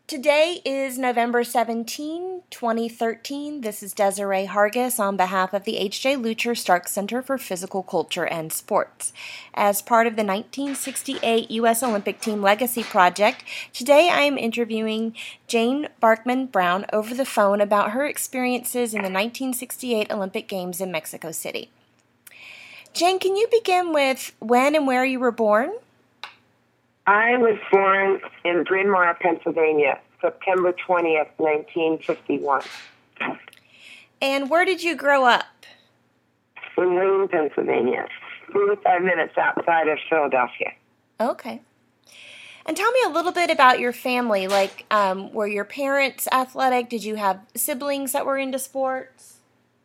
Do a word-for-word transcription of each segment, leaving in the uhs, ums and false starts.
Today is November seventeenth, twenty thirteen. This is Desiree Hargis on behalf of the H J. Lucher Stark Center for Physical Culture and Sports. As part of the nineteen sixty-eight U S Olympic Team Legacy Project, today I am interviewing Jane Barkman Brown over the phone about her experiences in the nineteen sixty-eight Olympic Games in Mexico City. Jane, can you begin with when and where you were born? I was born in Bryn Mawr, Pennsylvania, September twentieth, nineteen fifty-one. And where did you grow up? In Wayne, Pennsylvania, forty-five minutes outside of Philadelphia. Okay. And tell me a little bit about your family. Like, um, were your parents athletic? Did you have siblings that were into sports?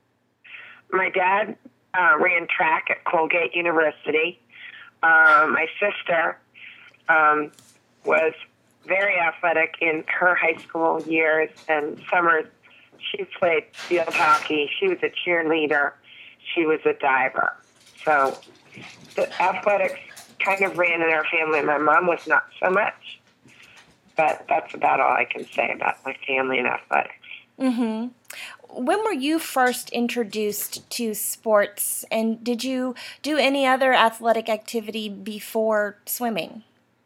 My dad uh, ran track at Colgate University. Uh, my sister Um, was very athletic in her high school years and summers. She played field hockey. She was a cheerleader. She was a diver. So the athletics kind of ran in our family. My mom was not so much, but that's about all I can say about my family and athletics. Mm-hmm. When were you first introduced to sports, and did you do any other athletic activity before swimming?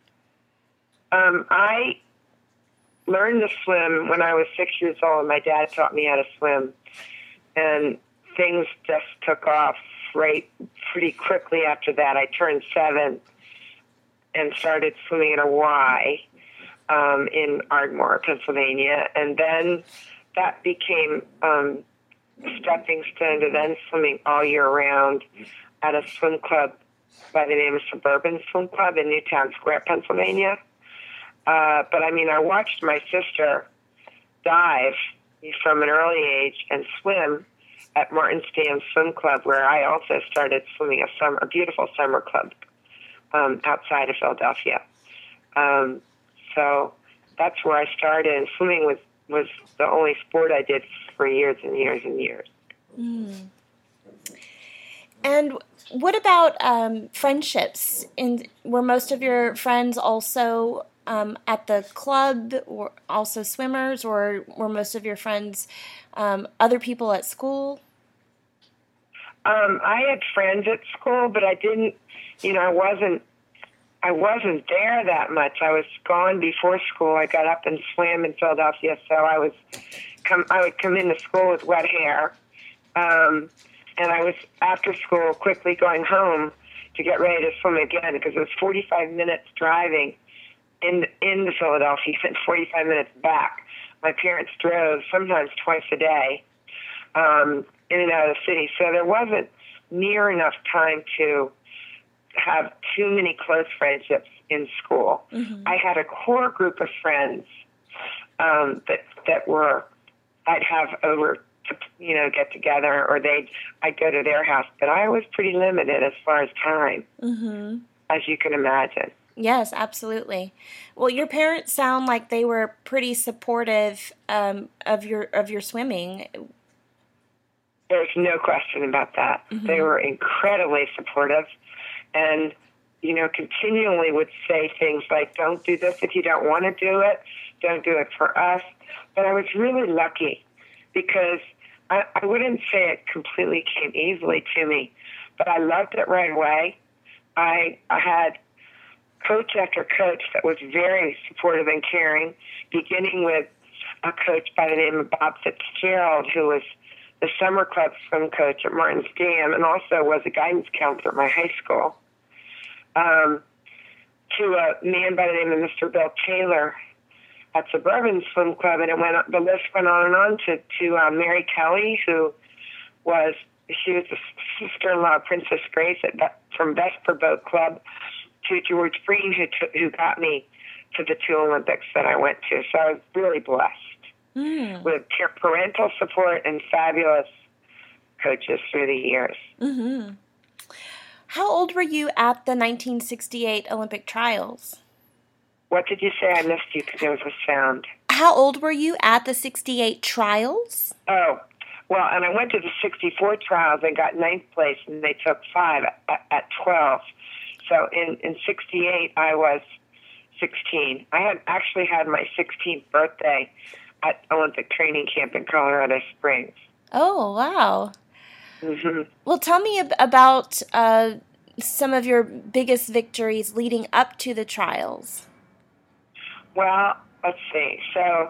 Um, I learned to swim when I was six years old. My dad taught me how to swim, and things just took off right pretty quickly after that. I turned seven and started swimming at a Y um, in Ardmore, Pennsylvania, and then that became um, a stepping stone to then swimming all year round at a swim club by the name of Suburban Swim Club in Newtown Square, Pennsylvania. Uh, but, I mean, I watched my sister dive from an early age and swim at Martin's Dam Swim Club, where I also started swimming a summer, a beautiful summer club um, outside of Philadelphia. Um, so that's where I started, and swimming was, was the only sport I did for years and years and years. Mm. And what about um, friendships? And were most of your friends also Um, at the club, or also swimmers, or were most of your friends um, other people at school? Um, I had friends at school, but I didn't, you know, I wasn't, I wasn't there that much. I was gone before school. I got up and swam in Philadelphia, so I was, come, I would come into school with wet hair, um, and I was after school quickly going home to get ready to swim again because it was forty-five minutes driving in into Philadelphia and forty-five minutes back. My parents drove sometimes twice a day um, in and out of the city, so there wasn't near enough time to have too many close friendships in school. Mm-hmm. I had a core group of friends um, that that were I'd have over to you know get together, or they I'd go to their house, but I was pretty limited as far as time, mm-hmm. as you can imagine. Yes, absolutely. Well, your parents sound like they were pretty supportive um, of your of your swimming. There's no question about that. Mm-hmm. They were incredibly supportive, and you know, continually would say things like, "Don't do this if you don't want to do it. Don't do it for us." But I was really lucky because I, I wouldn't say it completely came easily to me, but I loved it right away. I I had coach after coach that was very supportive and caring, beginning with a coach by the name of Bob Fitzgerald, who was the summer club swim coach at Martin's Dam and also was a guidance counselor at my high school, um, to a man by the name of Mister Bill Taylor at Suburban Swim Club, and it went the list went on and on to, to uh, Mary Kelly, who was, she was the sister-in-law of Princess Grace at, from Vesper Boat Club, to George Breen, who, t- who got me to the two Olympics that I went to. So I was really blessed mm. with parental support and fabulous coaches through the years. Mm-hmm. How old were you at the nineteen sixty-eight Olympic trials? What did you say? I missed you because there was a sound. How old were you at the sixty-eight trials? Oh, well, and I went to the sixty-four trials and got ninth place, and they took five at, at twelve. So in, in sixty-eight, I was sixteen. I had actually had my sixteenth birthday at Olympic training camp in Colorado Springs. Oh, wow. hmm Well, tell me ab- about uh, some of your biggest victories leading up to the trials. Well, let's see. So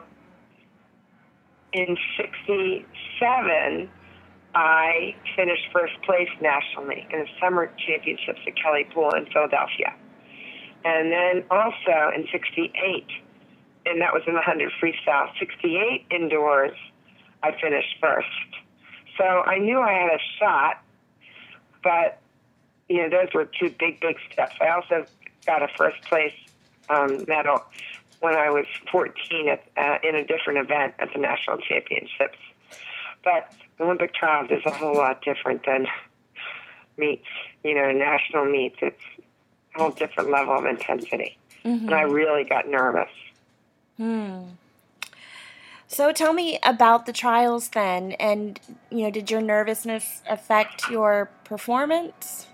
in sixty-seven, I finished first place nationally in the summer championships at Kelly Pool in Philadelphia. And then also in sixty-eight, and that was in the one hundred freestyle, sixty-eight indoors, I finished first. So I knew I had a shot, but, you know, those were two big, big steps. I also got a first place um, medal when I was fourteen at, uh, in a different event at the national championships. But Olympic trials is a whole lot different than meets, you know, national meets. It's a whole different level of intensity. Mm-hmm. And I really got nervous. Hmm. So tell me about the trials then, and, you know, did your nervousness affect your performance?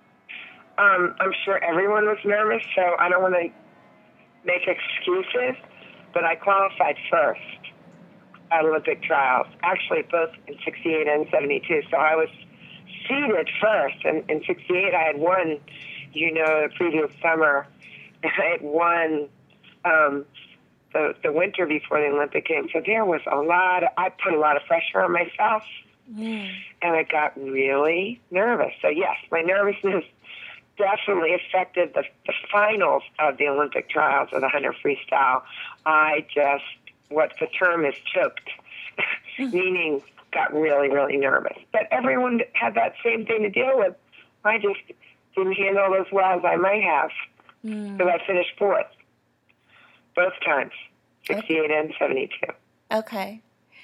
Um, I'm sure everyone was nervous, so I don't want to make excuses, but I qualified first at Olympic trials, actually both in sixty-eight and seventy-two. So I was seeded first, and in sixty-eight I had won, you know, the previous summer. I had won um, the, the winter before the Olympic Games. So there was a lot of, I put a lot of pressure on myself, Mm. and I got really nervous. So yes, my nervousness definitely affected the, the finals of the Olympic trials of the one hundred freestyle. I just, what the term is, choked, meaning got really, really nervous. But everyone had that same thing to deal with. I just didn't handle it as well as I might have, Mm. because I finished fourth both times, sixty-eight Okay. and seventy-two. Okay.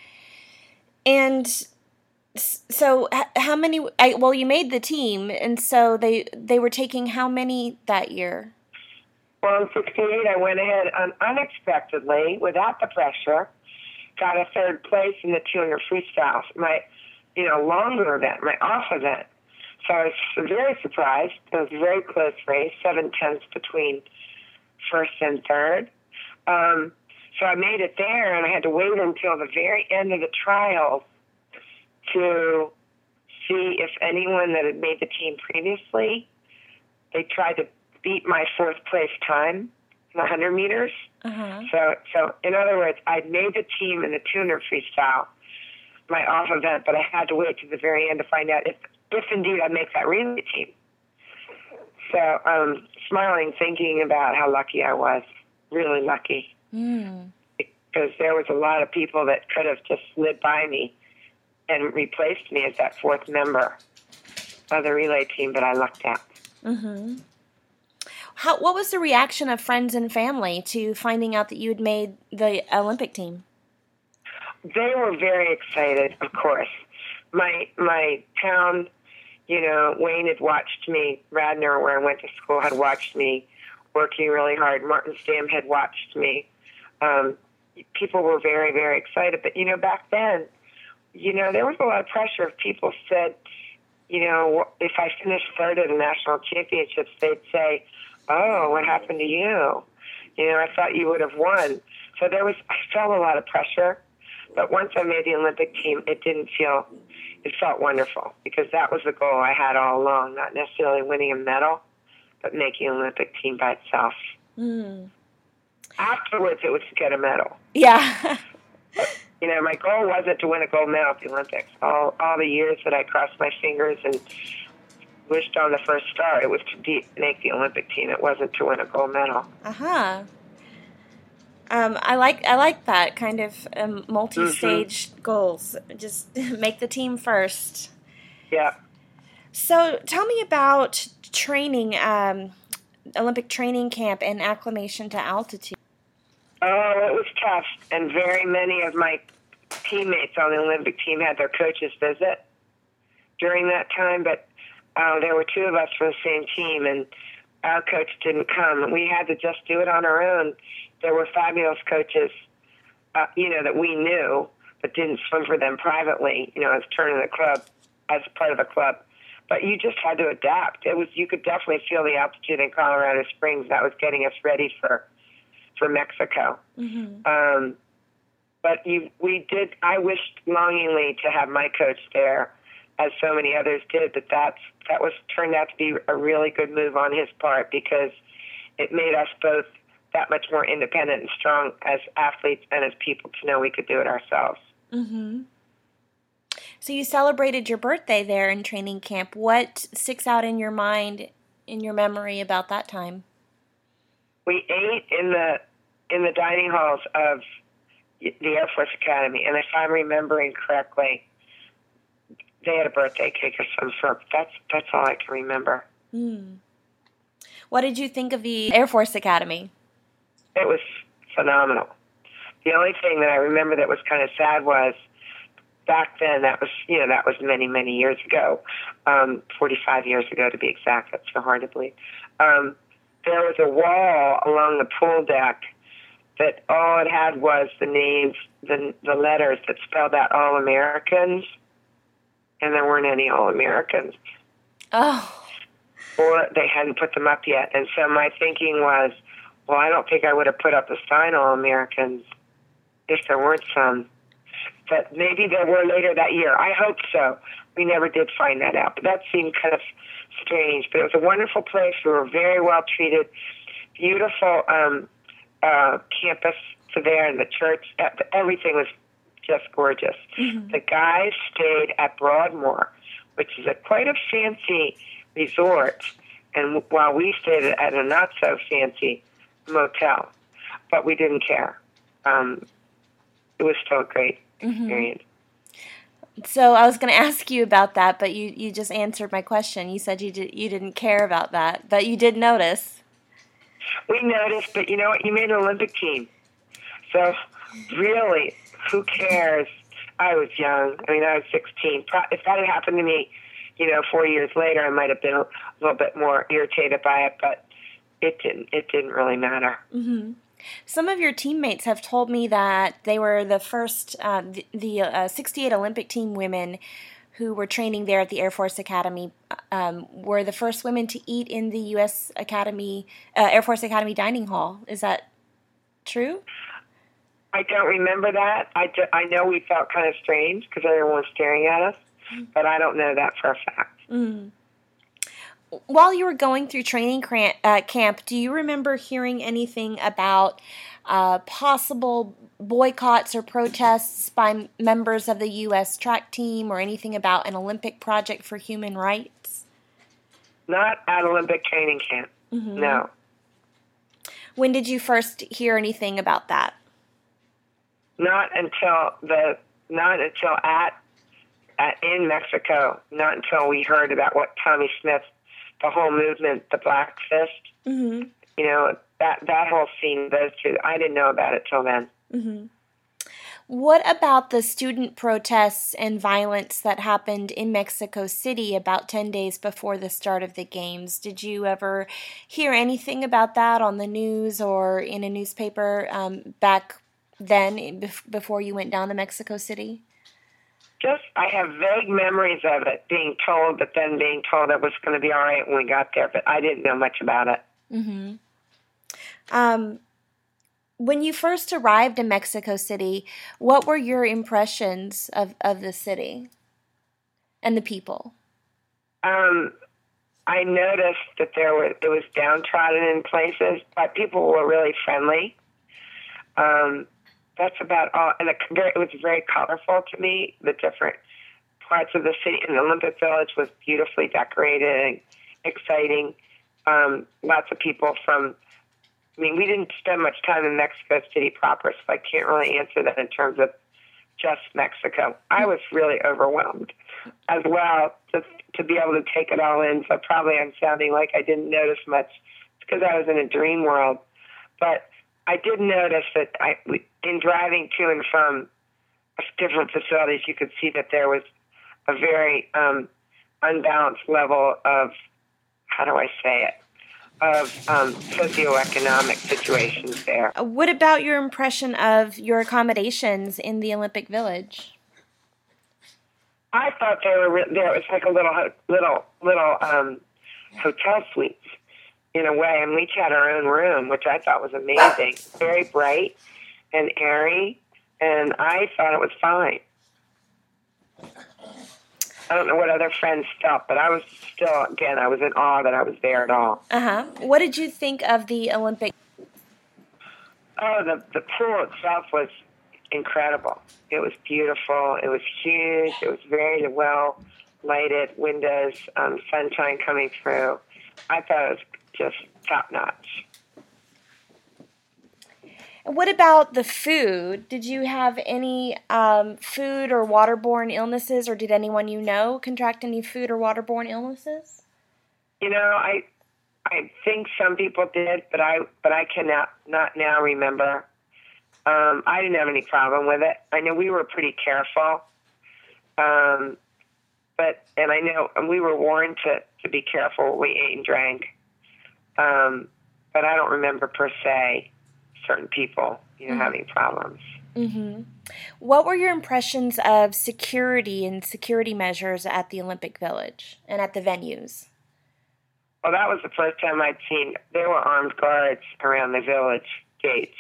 And s- so h- how many, I, well, you made the team, and so they they were taking how many that year? Well, in sixty-eight, I went ahead and unexpectedly, without the pressure, got a third place in the two hundred freestyles, my, you know, longer event, my off event. So I was very surprised. It was a very close race, seven tenths between first and third. Um, so I made it there, and I had to wait until the very end of the trials to see if anyone that had made the team previously, they tried to beat my fourth place time in the one hundred meters. Uh-huh. So, so in other words, I made the team in the two hundred freestyle, my off event, but I had to wait to the very end to find out if, if indeed I make that relay team. So, um, smiling, thinking about how lucky I was, really lucky, Mm. because there was a lot of people that could have just slid by me and replaced me as that fourth member of the relay team, but I lucked out. Mm-hmm. How, what was the reaction of friends and family to finding out that you had made the Olympic team? They were very excited, of course. My my town, you know, Wayne had watched me, Radnor, where I went to school, had watched me working really hard. Martin Stam had watched me. Um, people were very, very excited. But, you know, back then, you know, there was a lot of pressure. If people said, you know, if I finished third at the national championships, they'd say, oh, what happened to you? You know, I thought you would have won. So there was, I felt a lot of pressure. But once I made the Olympic team, it didn't feel, it felt wonderful, because that was the goal I had all along, not necessarily winning a medal, but making an Olympic team by itself. Mm. Afterwards, it was to get a medal. Yeah. You know, my goal wasn't to win a gold medal at the Olympics. All all the years that I crossed my fingers and wished on the first star, it was to be, make the Olympic team. It wasn't to win a gold medal. Uh-huh. Um, I like I like that kind of um, multi-stage Mm-hmm. goals. Just make the team first. Yeah. So tell me about training, um, Olympic training camp and acclimation to altitude. Oh, it was tough, and very many of my teammates on the Olympic team had their coaches visit during that time, but uh, there were two of us from the same team, and our coach didn't come. We had to just do it on our own. There were fabulous coaches, uh, you know, that we knew, but didn't swim for them privately, you know, as turn of the club, as part of the club. But you just had to adapt. It was, you could definitely feel the altitude in Colorado Springs. That was getting us ready for for Mexico. Mm-hmm. Um, but you, we did. I wished longingly to have my coach there, as so many others did. But that's that was turned out to be a really good move on his part, because it made us both that much more independent and strong as athletes and as people to know we could do it ourselves. Mm-hmm. So you celebrated your birthday there in training camp. What sticks out in your mind, in your memory about that time? We ate in the in the dining halls of the Air Force Academy, and if I'm remembering correctly, they had a birthday cake of some sort. That's that's all I can remember. Mm. What did you think of the Air Force Academy? It was phenomenal. The only thing that I remember that was kind of sad was back then, that was, you know, that was many, many years ago, um, forty-five years ago to be exact. That's so hard to believe. Um, there was a wall along the pool deck that all it had was the names, the, the letters that spelled out All Americans, and there weren't any All Americans. Oh. Or they hadn't put them up yet. And so my thinking was, well, I don't think I would have put up the sign All Americans if there weren't some. But maybe there were later that year. I hope so. We never did find that out. But that seemed kind of strange. But it was a wonderful place. We were very well treated. Beautiful um, uh, campus for there, and the church. Everything was just gorgeous. Mm-hmm. The guys stayed at Broadmoor, which is a quite a fancy resort, and while we stayed at a not so fancy motel, but we didn't care. Um, it was still a great experience. Mm-hmm. So I was going to ask you about that, but you, you just answered my question. You said you did, you didn't care about that, but you did notice. We noticed, but you know what? You made an Olympic team, so really, who cares? I was young. I mean, I was sixteen. If that had happened to me, you know, four years later, I might have been a little bit more irritated by it, but it didn't. It didn't really matter. Mm-hmm. Some of your teammates have told me that they were the first, uh, the, the uh, sixty-eight Olympic team women who were training there at the Air Force Academy um, were the first women to eat in the U S Academy, uh, Air Force Academy dining hall. Is that true? I don't remember that. I, do, I know we felt kind of strange because everyone was staring at us, but I don't know that for a fact. Mm. While you were going through training cran- uh, camp, do you remember hearing anything about uh, possible boycotts or protests by members of the U S track team, or anything about an Olympic project for human rights? Not at Olympic training camp, mm-hmm. No. When did you first hear anything about that? Not until the not until at, at in Mexico. Not until we heard about what Tommie Smith, the whole movement, the Black Fist. Mm-hmm. You know, that that whole scene. Those two, I didn't know about it till then. Mm-hmm. What about the student protests and violence that happened in Mexico City about ten days before the start of the games? Did you ever hear anything about that on the news or in a newspaper um, back then, before you went down to Mexico City? Just, I have vague memories of it being told, but then being told it was going to be all right when we got there, but I didn't know much about it. Mm-hmm. Um, when you first arrived in Mexico City, what were your impressions of, of the city and the people? Um, I noticed that there was, it was downtrodden in places, but people were really friendly. Um, That's about all. And it was very colorful to me. The different parts of the city, and the Olympic Village was beautifully decorated and exciting. Um, lots of people from, I mean, we didn't spend much time in Mexico City proper, so I can't really answer that in terms of just Mexico. I was really overwhelmed as well to, to be able to take it all in. So probably I'm sounding like I didn't notice much. It's because I was in a dream world. But I did notice that I, in driving to and from different facilities, you could see that there was a very um, unbalanced level of, how do I say it, of um, socioeconomic situations there. What about your impression of your accommodations in the Olympic Village? I thought they were there. It was like a little, little, little um, hotel suites. in a way, and we each had our own room, which I thought was amazing. Very bright and airy, and I thought it was fine. I don't know what other friends felt, but I was still, again, I was in awe that I was there at all. Uh-huh. What did you think of the Olympic? Oh, the, the pool itself was incredible. It was beautiful. It was huge. It was very well lighted, windows, um, sunshine coming through. I thought it was just top-notch. What about the food? Did you have any um, food or waterborne illnesses, or did anyone you know contract any food or waterborne illnesses? You know, I I think some people did, but I but I cannot not now remember. Um, I didn't have any problem with it. I know we were pretty careful, um, but and I know and we were warned to, to be careful what we ate and drank. Um, but I don't remember per se certain people, you know, mm-hmm. having problems. Mm-hmm. What were your impressions of security and security measures at the Olympic Village and at the venues? Well, that was the first time I'd seen, there were armed guards around the village gates.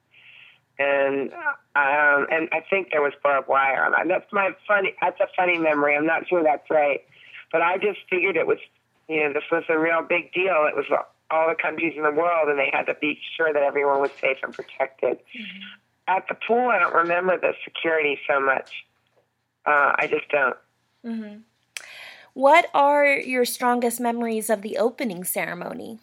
And um, and I think there was barbed wire on that. That's my funny, that's a funny memory. I'm not sure that's right. But I just figured it was, you know, this was a real big deal. It was all the countries in the world, and they had to be sure that everyone was safe and protected. Mm-hmm. At the pool, I don't remember the security so much. Uh, I just don't. Mm-hmm. What are your strongest memories of the opening ceremony?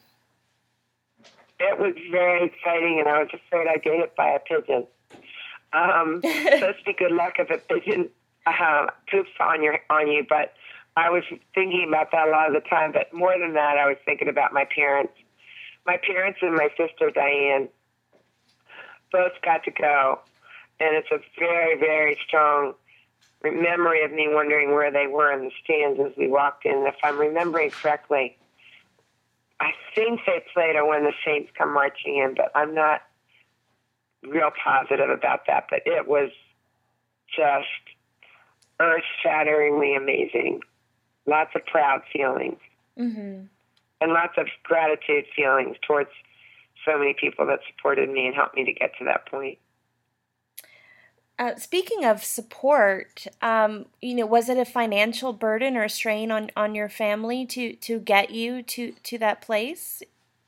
It was very exciting, and I was afraid I'd get hit by a pigeon. Um, supposed to be good luck if a pigeon uh, poops on your on you, but I was thinking about that a lot of the time. But more than that, I was thinking about my parents. My parents and my sister Diane both got to go, and it's a very, very strong memory of me wondering where they were in the stands as we walked in. If I'm remembering correctly, I think they played or when the Saints come marching in, but I'm not real positive about that. But it was just earth-shatteringly amazing. Lots of proud feelings. Mm-hmm. And lots of gratitude feelings towards so many people that supported me and helped me to get to that point. Uh, speaking of support, um, you know, was it a financial burden or strain on, on your family to, to get you to, to that place?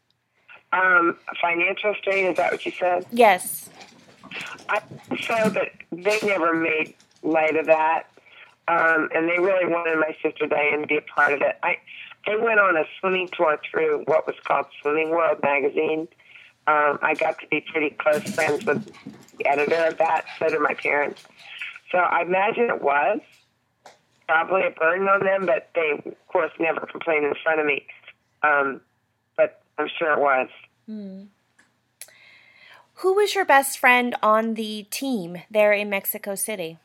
Um, financial strain, is that what you said? Yes. I so that they never made light of that, um, and they really wanted my sister Diane to be a part of it. I they went on a swimming tour through what was called Swimming World magazine. Um, I got to be pretty close friends with the editor of that, so did my parents. So I imagine it was probably a burden on them, but they, of course, never complained in front of me. Um, but I'm sure it was. Hmm. Who was your best friend on the team there in Mexico City?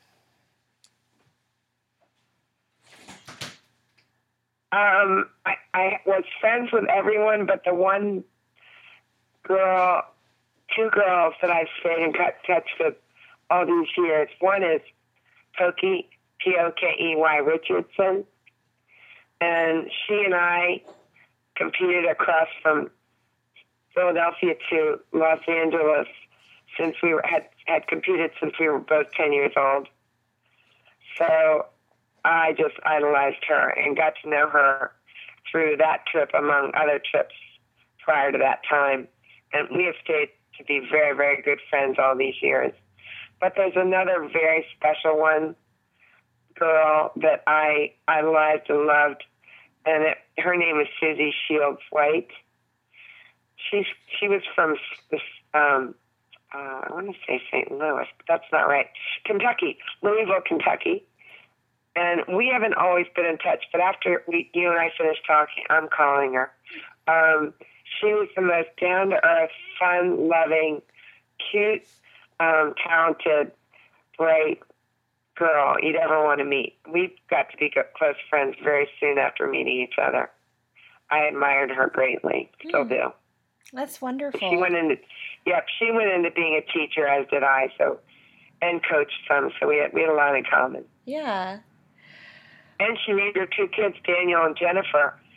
Um, I, I was friends with everyone, but the one girl, two girls that I've stayed in touch with all these years. One is Pokey, P O K E Y Richardson, and she and I competed across from Philadelphia to Los Angeles since we were had, had competed since we were both ten years old. So I just idolized her and got to know her through that trip, among other trips prior to that time. And we have stayed to be very, very good friends all these years. But there's another very special one, girl, that I idolized and loved, and it, her name is Susie Shields White. She's she was from this, um, uh, I want to say Saint Louis, but that's not right. Kentucky, Louisville, Kentucky. And we haven't always been in touch, but after we, you and I finished talking, I'm calling her. Um, she was the most down-to-earth, fun-loving, cute, um, talented, bright girl you'd ever want to meet. We got to be close friends very soon after meeting each other. I admired her greatly, still mm. do. That's wonderful. She went into, yep, she went into being a teacher, as did I, so, and coached some, so we had, we had a lot in common. Yeah. And she named her two kids, Daniel and Jennifer,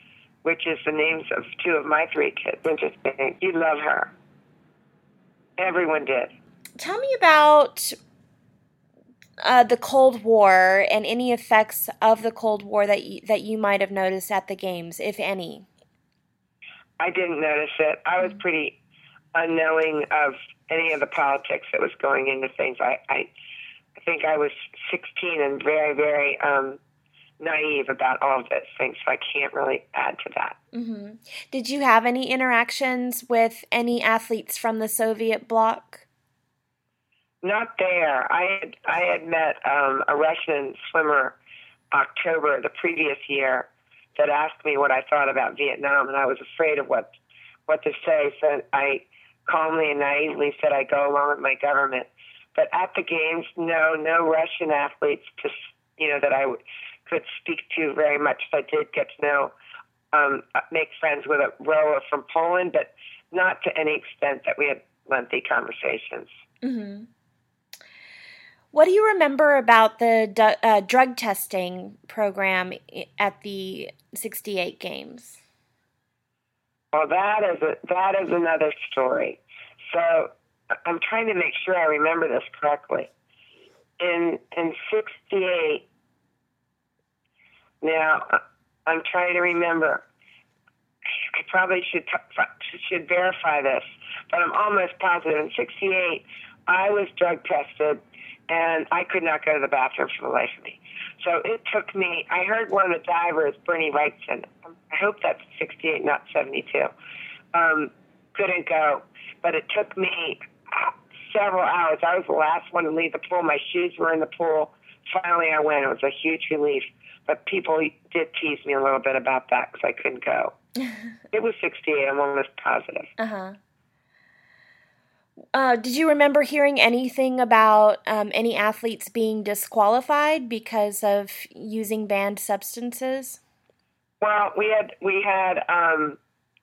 which is the names of two of my three kids. Interesting. You love her. Everyone did. Tell me about uh, the Cold War and any effects of the Cold War that you, that you might have noticed at the games, if any. I didn't notice it. I was pretty unknowing of any of the politics that was going into things. I, I, I think I was sixteen and very, very um, naive about all of those things, so I can't really add to that. Mm-hmm. Did you have any interactions with any athletes from the Soviet bloc? Not there. I had I had met um, a Russian swimmer October the previous year that asked me what I thought about Vietnam, and I was afraid of what what to say. So I calmly and naively said I'd go along with my government. But at the games, no, no Russian athletes to you know that I w- could speak to very much. I did get to know, um, make friends with a rower from Poland, but not to any extent that we had lengthy conversations. Mm-hmm. What do you remember about the du- uh, drug testing program at the sixty-eight games? Well, that is a, that is another story. So I'm trying to make sure I remember this correctly. In in sixty-eight, now I'm trying to remember. I probably should t- should verify this, but I'm almost positive. In sixty-eight, I was drug tested, and I could not go to the bathroom for the life of me. So it took me, I heard one of the divers, Bernie Wrightson, I hope that's sixty-eight, not seventy-two, um, couldn't go. But it took me several hours. I was the last one to leave the pool. My shoes were in the pool. Finally, I went. It was a huge relief. But people did tease me a little bit about that because I couldn't go. It was sixty-eight. I'm almost positive. Uh-huh. Uh, did you remember hearing anything about um, any athletes being disqualified because of using banned substances? Well, we had we had um,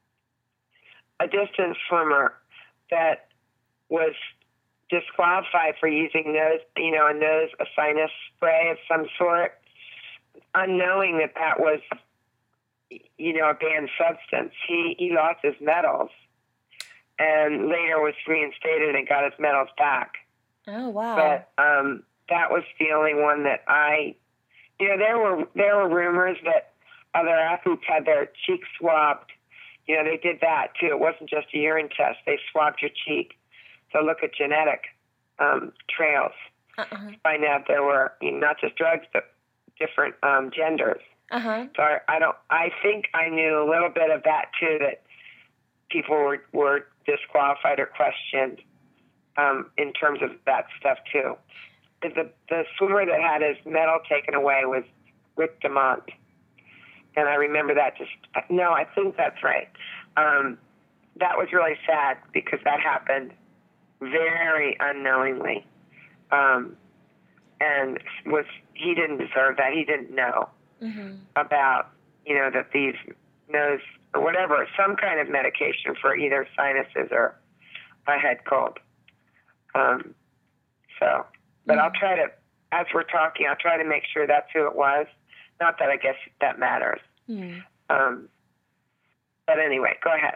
a distance swimmer that was disqualified for using nose, you know, a nose, a sinus spray of some sort, unknowing that that was, you know, a banned substance. He he lost his medals, and later was reinstated and got his medals back. Oh wow! But um, that was the only one that I, you know, there were there were rumors that other athletes had their cheeks swabbed. You know, they did that too. It wasn't just a urine test; they swabbed your cheek to look at genetic um, trails, uh-huh. to find out there were, you know, not just drugs but different um, genders. Uh-huh. So I, I don't. I think I knew a little bit of that too. That people were were disqualified or questioned um, in terms of that stuff too. The the swimmer that had his medal taken away was Rick DeMont, and I remember that. Just no, I think that's right. Um, that was really sad because that happened very unknowingly, um, and was he didn't deserve that. He didn't know mm-hmm. about you know that these nose or whatever, some kind of medication for either sinuses or a head cold. Um, so, but mm-hmm. I'll try to, as we're talking, I'll try to make sure that's who it was. Not that I guess that matters. Mm-hmm. Um, but anyway, go ahead.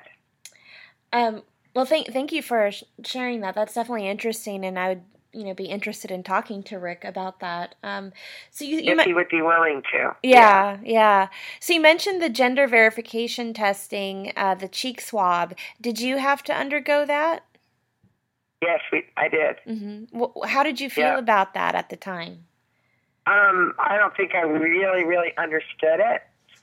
Um, well, thank thank you for sh- sharing that. That's definitely interesting, and I would, you know, be interested in talking to Rick about that. Um, so you, you if me- he would be willing to. Yeah, yeah, yeah. So you mentioned the gender verification testing, uh, the cheek swab. Did you have to undergo that? Yes, we, I did. Mm-hmm. Well, how did you feel yeah. about that at the time? Um, I don't think I really, really understood it,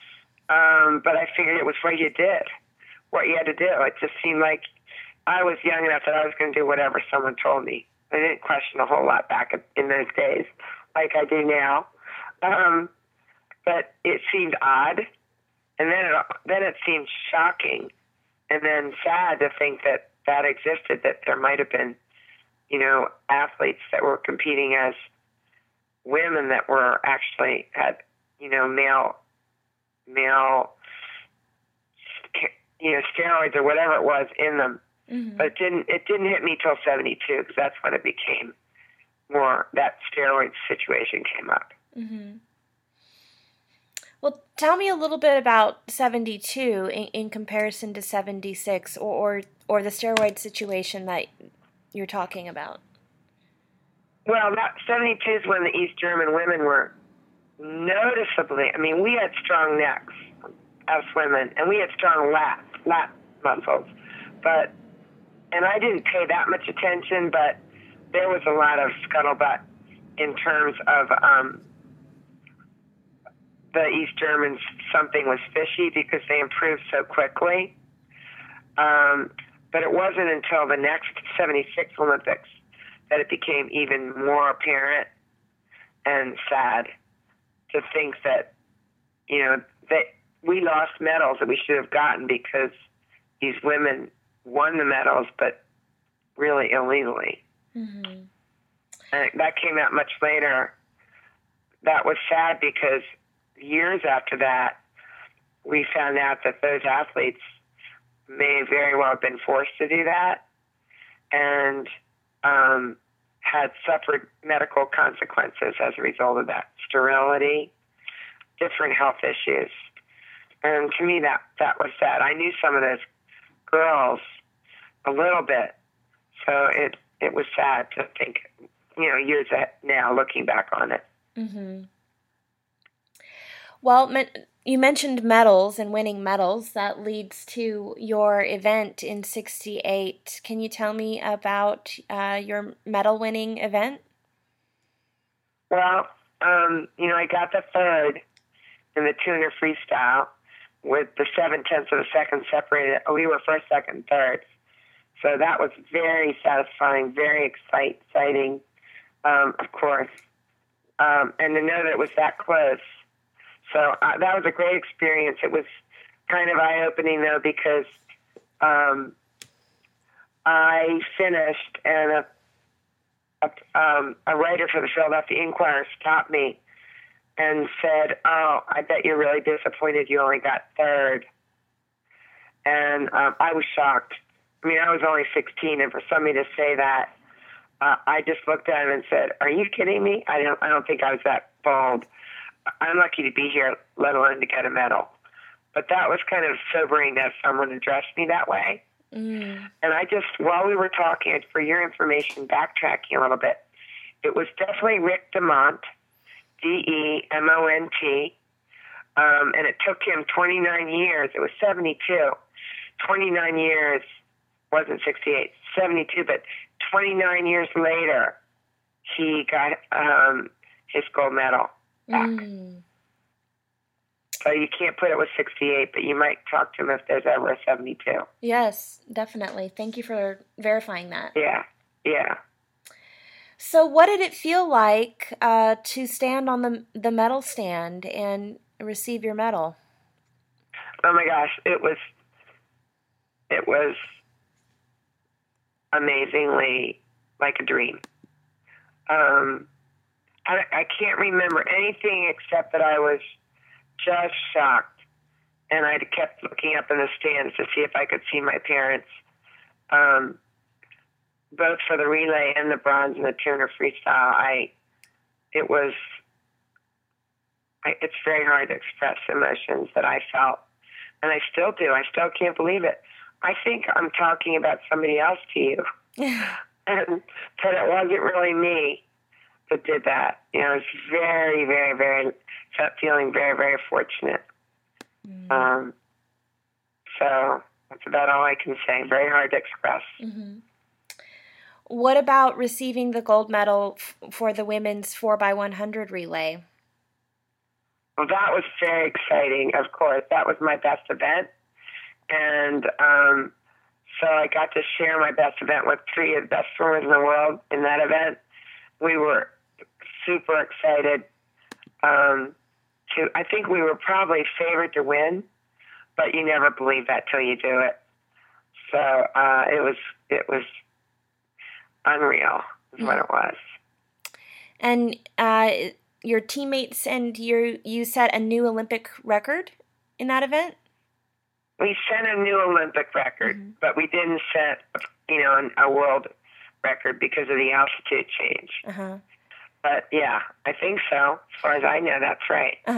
um, but I figured it was what you did, what you had to do. It just seemed like I was young enough that I was going to do whatever someone told me. I didn't question a whole lot back in those days like I do now. Um, but it seemed odd, and then it, then it seemed shocking, and then sad to think that that existed, that there might have been, you know, athletes that were competing as women that were actually had, you know, male, male, you know, steroids or whatever it was in them. Mm-hmm. But it didn't. It didn't hit me till seventy-two because that's when it became more that steroid situation came up. Mm-hmm. Well, tell me a little bit about seventy-two in, in comparison to seventy-six, or, or or the steroid situation that you're talking about. Well, that seventy-two is when the East German women were noticeably, I mean, we had strong necks, us women, and we had strong lat, lat muscles. But, and I didn't pay that much attention, but there was a lot of scuttlebutt in terms of um, the East Germans, something was fishy because they improved so quickly. Um, but it wasn't until the next seventy-six Olympics that it became even more apparent and sad to think that, you know, that we lost medals that we should have gotten because these women won the medals, but really illegally. Mm-hmm. And that came out much later. That was sad because years after that, we found out that those athletes may very well have been forced to do that and um, had suffered medical consequences as a result of that. Sterility, different health issues. And to me, that, that was sad. I knew some of those girls a little bit, so it, it was sad to think, you know, years now, looking back on it. Mm-hmm. Well, you mentioned medals and winning medals. That leads to your event in sixty-eight. Can you tell me about uh, your medal-winning event? Well, um, you know, I got the third in the two hundred freestyle with the seven-tenths of a second separated. We were first, second, third. So that was very satisfying, very excite, exciting, um, of course. Um, and to know that it was that close. So uh, that was a great experience. It was kind of eye-opening, though, because um, I finished, and a, a, um, a writer for the Philadelphia Inquirer stopped me and said, "Oh, I bet you're really disappointed you only got third." And um, I was shocked. I mean, I was only sixteen, and for somebody to say that, uh, I just looked at him and said, "Are you kidding me? I don't, I don't think I was that bold. I'm lucky to be here, let alone to get a medal." But that was kind of sobering to have someone address me that way. Mm. And I just, while we were talking, for your information, backtracking a little bit, it was definitely Rick DeMont, D E M O N T, um, and it took him twenty-nine years. It was seventy-two. twenty-nine years, wasn't sixty-eight, seventy-two, but twenty-nine years later, he got um, his gold medal back. Mm. So you can't put it with sixty-eight, but you might talk to him if there's ever a seventy-two. Yes, definitely. Thank you for verifying that. Yeah, yeah. So what did it feel like uh, to stand on the the medal stand and receive your medal? Oh my gosh, it was it was amazingly like a dream. Um, I, I can't remember anything except that I was just shocked, and I kept looking up in the stands to see if I could see my parents, um, both for the relay and the bronze and the two hundred freestyle. I, it was, I, it's very hard to express emotions that I felt, and I still do. I still can't believe it. I think I'm talking about somebody else to you, and that it wasn't really me that did that. You know, it's very, very, very, feeling very, very fortunate. Mm. Um, so that's about all I can say. Very hard to express. Mm-hmm. What about receiving the gold medal f- for the women's four by one hundred relay? Well, that was very exciting, of course. That was my best event. And um, so I got to share my best event with three of the best swimmers in the world in that event. We were super excited. Um, to, I think we were probably favored to win, but you never believe that till you do it. So uh, it was it was unreal, is mm-hmm. what it was. And uh, your teammates and you you set a new Olympic record in that event? We set a new Olympic record, mm-hmm. but we didn't set, you know, a world record because of the altitude change. Uh-huh. But yeah, I think so. As far as I know, that's right. Uh-huh.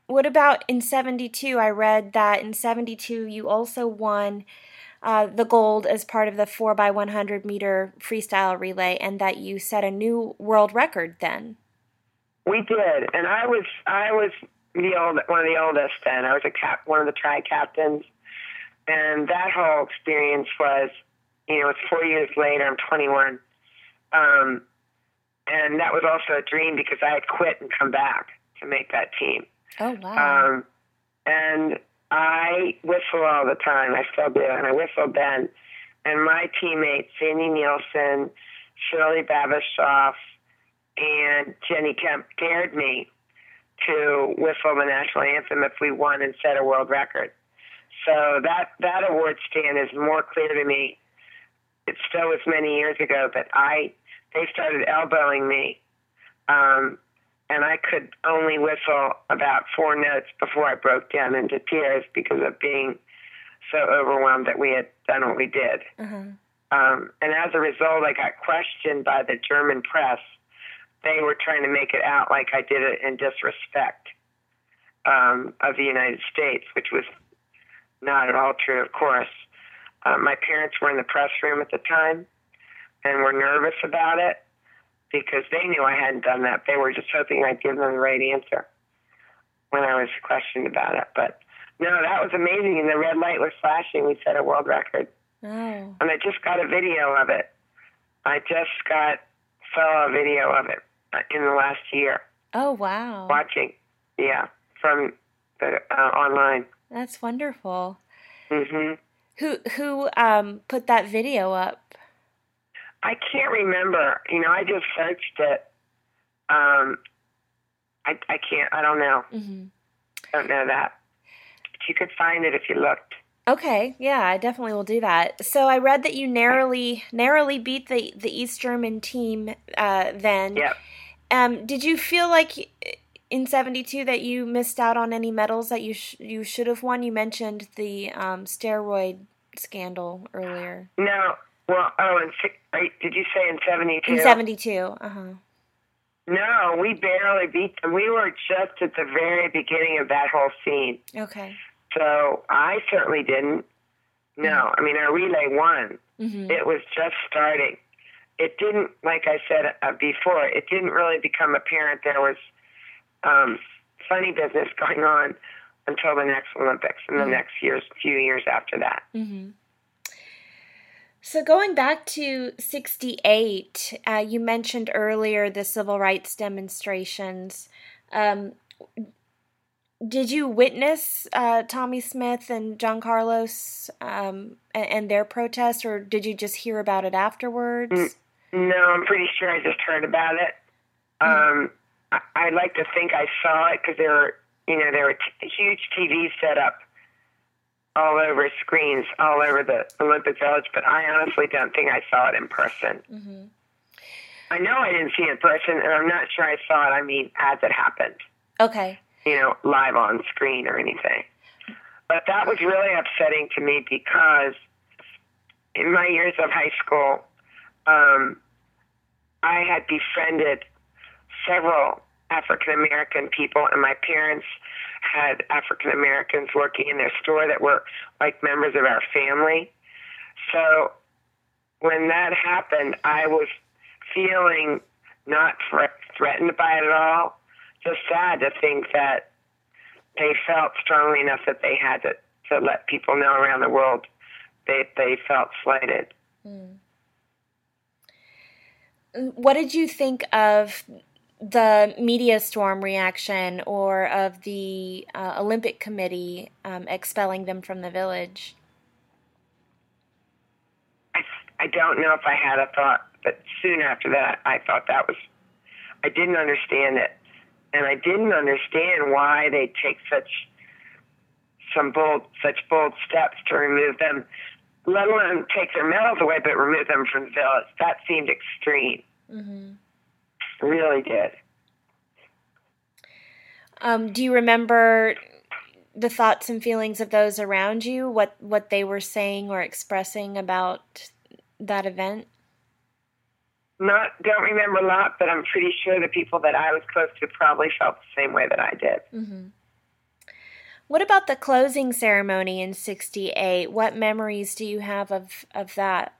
what about in seventy-two? I read that in seventy-two you also won uh, the gold as part of the four by one hundred meter freestyle relay, and that you set a new world record then. We did, and I was I was the old one of the oldest then. I was a cap, one of the tri captains, and that whole experience was, you know, it's four years later. I'm twenty-one, um, and that was also a dream because I had quit and come back to make that team. Oh wow! Um, and I whistle all the time. I still do, and I whistled then. And my teammates, Sandy Nielsen, Shirley Babashoff, and Jenny Kemp, dared me to whistle the national anthem if we won and set a world record. So that that award stand is more clear to me. It still was many years ago, but I they started elbowing me, um, and I could only whistle about four notes before I broke down into tears because of being so overwhelmed that we had done what we did. Uh-huh. Um, and as a result, I got questioned by the German press. They were trying to make it out like I did it in disrespect um, of the United States, which was not at all true, of course. Uh, my parents were in the press room at the time and were nervous about it because they knew I hadn't done that. They were just hoping I'd give them the right answer when I was questioned about it. But no, that was amazing. And the red light was flashing. We set a world record. Oh. And I just got a video of it. I just got saw a video of it in the last year. Oh, wow. Watching, yeah, from the, uh, online. That's wonderful. Mm-hmm. Who who um put that video up? I can't remember. You know, I just searched it. Um, I I can't. I don't know. Mm-hmm. Don't know that. But you could find it if you looked. Okay, yeah, I definitely will do that. So I read that you narrowly narrowly beat the the East German team uh, then. Yep. Um, did you feel like in seventy-two that you missed out on any medals that you sh- you should have won? You mentioned the um, steroid scandal earlier. No. Well, oh, and right, did you say in seventy-two? In seventy-two, uh-huh. No, we barely beat them. We were just at the very beginning of that whole scene. Okay. So I certainly didn't. No, mm-hmm. I mean, our relay won. Mm-hmm. It was just starting. It didn't, like I said uh, before, it didn't really become apparent there was um, funny business going on until the next Olympics and mm-hmm. the next years, few years after that. Mm-hmm. So going back to sixty-eight, uh, you mentioned earlier the civil rights demonstrations. Um, did you witness uh, Tommie Smith and John Carlos um, and, and their protests, or did you just hear about it afterwards? Mm. No, I'm pretty sure I just heard about it. Um, I, I like to think I saw it because there were, you know, there were t- huge T Vs set up all over screens, all over the Olympic Village, but I honestly don't think I saw it in person. Mm-hmm. I know I didn't see it in person, and I'm not sure I saw it, I mean, as it happened. Okay. You know, live on screen or anything. But that was really upsetting to me because in my years of high school, um, I had befriended several African-American people, and my parents had African-Americans working in their store that were like members of our family. So when that happened, I was feeling not thre- threatened by it at all, just sad to think that they felt strongly enough that they had to, to let people know around the world they, they felt slighted. Mm. What did you think of the media storm reaction or of the uh, Olympic Committee um, expelling them from the village? I, I don't know if I had a thought, but soon after that, I thought that was, I didn't understand it. And I didn't understand why they take such some bold, such bold steps to remove them, let alone take their medals away, but remove them from the village. That seemed extreme. Mm-hmm. It really did. Um, do you remember the thoughts and feelings of those around you? What what they were saying or expressing about that event? Not don't remember a lot, but I'm pretty sure the people that I was close to probably felt the same way that I did. Mm-hmm. What about the closing ceremony in sixty-eight? What memories do you have of, of that?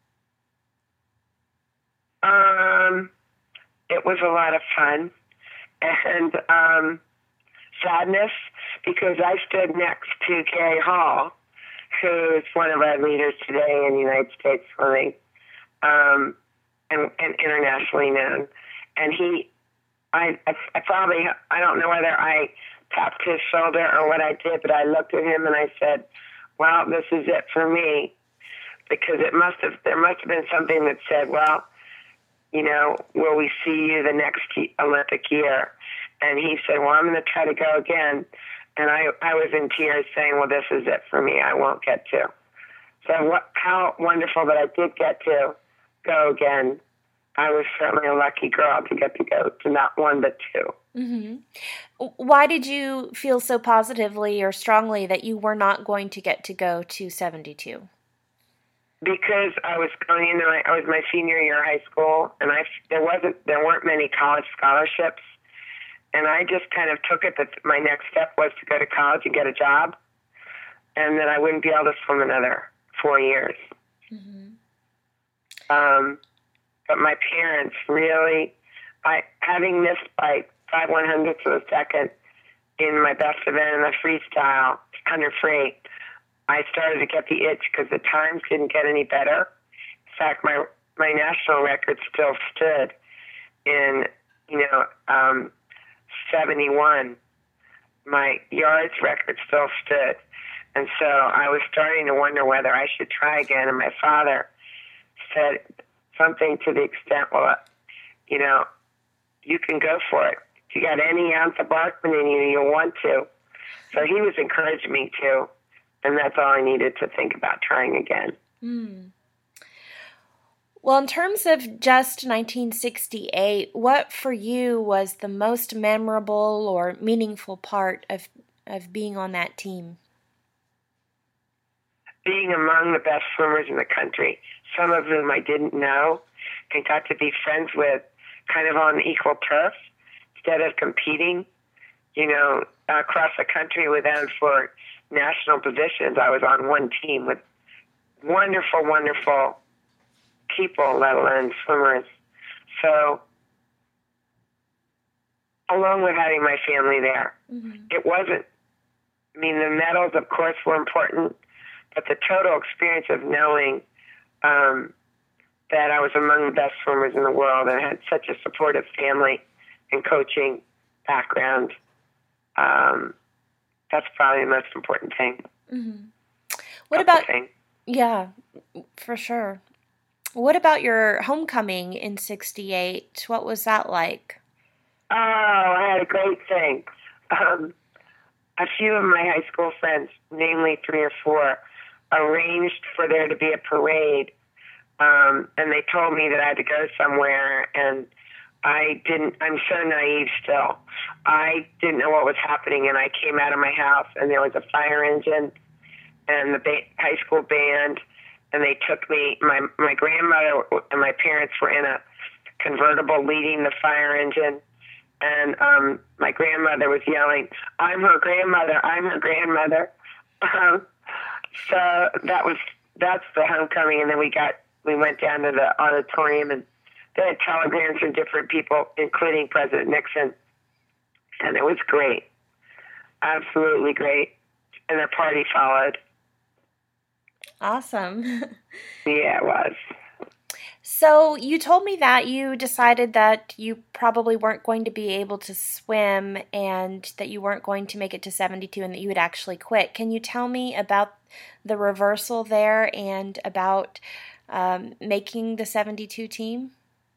Um, it was a lot of fun and um, sadness because I stood next to Gary Hall, who's one of our leaders today in United States swimming, um, and, and internationally known. And he, I, I, I probably, I don't know whether I tapped his shoulder or what I did, but I looked at him and I said, well, this is it for me. Because it must have, there must have been something that said, well, you know, will we see you the next Olympic year? And he said, well, I'm going to try to go again. And I, I was in tears saying, well, this is it for me. I won't get to. So what, how wonderful that I did get to go again. I was certainly a lucky girl to get to go to not one but two. Mm-hmm. Why did you feel so positively or strongly that you were not going to get to go to seventy-two? Because I was going into my, I was my senior year of high school, and I there wasn't there weren't many college scholarships, and I just kind of took it that my next step was to go to college and get a job, and that I wouldn't be able to swim another four years. Mm-hmm. Um, but my parents really, I having missed by five one hundredths of a second in my best event in the freestyle hundred free. I started to get the itch because the times didn't get any better. In fact, my my national record still stood in, you know, um, seventy-one. My yards record still stood. And so I was starting to wonder whether I should try again. And my father said something to the extent, well, you know, you can go for it. If you got any ounce of Barkman in you, you'll want to. So he was encouraging me to. And that's all I needed to think about trying again. Mm. Well, in terms of just nineteen sixty-eight, what for you was the most memorable or meaningful part of, of being on that team? Being among the best swimmers in the country, some of whom I didn't know and got to be friends with kind of on equal turf instead of competing, you know, across the country with them for national positions. I was on one team with wonderful, wonderful people, let alone swimmers. So, along with having my family there, mm-hmm. it wasn't, I mean, the medals, of course, were important, but the total experience of knowing um, that I was among the best swimmers in the world and had such a supportive family and coaching background, um, that's probably the most important thing. Mm-hmm. What about, yeah, for sure. What about your homecoming in sixty-eight? What was that like? Oh, I had a great thing. Um, a few of my high school friends, namely three or four, arranged for there to be a parade, um, and they told me that I had to go somewhere, and I didn't, I'm so naive still. I didn't know what was happening, and I came out of my house, and there was a fire engine and the ba- high school band, and they took me, my my grandmother and my parents were in a convertible leading the fire engine, and um, my grandmother was yelling, I'm her grandmother, I'm her grandmother. Um, so that was, that's the homecoming, and then we got, we went down to the auditorium, and they had telegrams from different people, including President Nixon, and it was great, absolutely great, and the party followed. Awesome. Yeah, it was. So you told me that you decided that you probably weren't going to be able to swim and that you weren't going to make it to seventy-two and that you would actually quit. Can you tell me about the reversal there and about um, making the seventy-two team?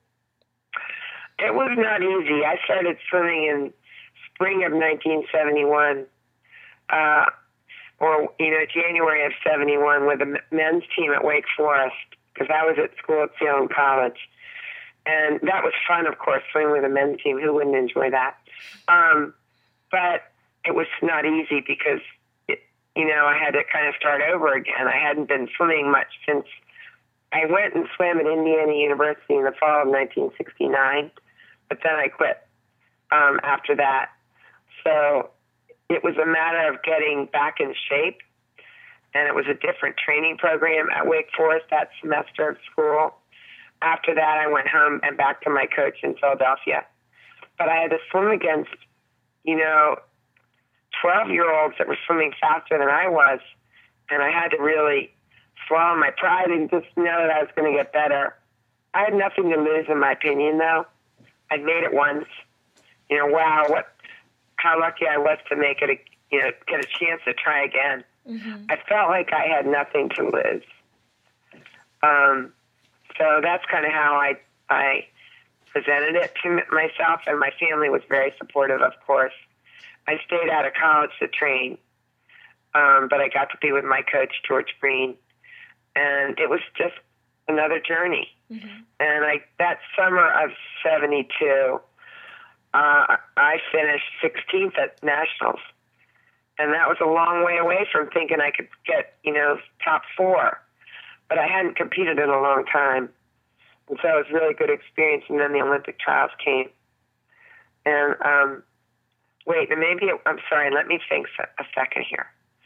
It was not easy. I started swimming in spring of nineteen seventy-one. Uh, or, you know, January of seventy-one with the men's team at Wake Forest, because I was at school at Salem College. And that was fun, of course, swimming with a men's team. Who wouldn't enjoy that? Um, but it was not easy because, it, you know, I had to kind of start over again. I hadn't been swimming much since I went and swam at Indiana University in the fall of nineteen sixty-nine, but then I quit um, after that. So it was a matter of getting back in shape, and it was a different training program at Wake Forest that semester of school. After that, I went home and back to my coach in Philadelphia. But I had to swim against, you know, twelve-year-olds that were swimming faster than I was, and I had to really swallow my pride and just know that I was going to get better. I had nothing to lose, in my opinion, though. I'd made it once. You know, wow, what, how lucky I was to make it, a, you know, get a chance to try again. Mm-hmm. I felt like I had nothing to lose. Um, so that's kind of how I I presented it to myself, and my family was very supportive, of course. I stayed out of college to train, um, but I got to be with my coach, George Green, and it was just another journey. Mm-hmm. And I that summer of seventy-two, uh, I finished sixteenth at Nationals. And that was a long way away from thinking I could get, you know, top four. But I hadn't competed in a long time. And so it was a really good experience. And then the Olympic trials came. And, um, wait, and maybe, it, I'm sorry, let me think a second here.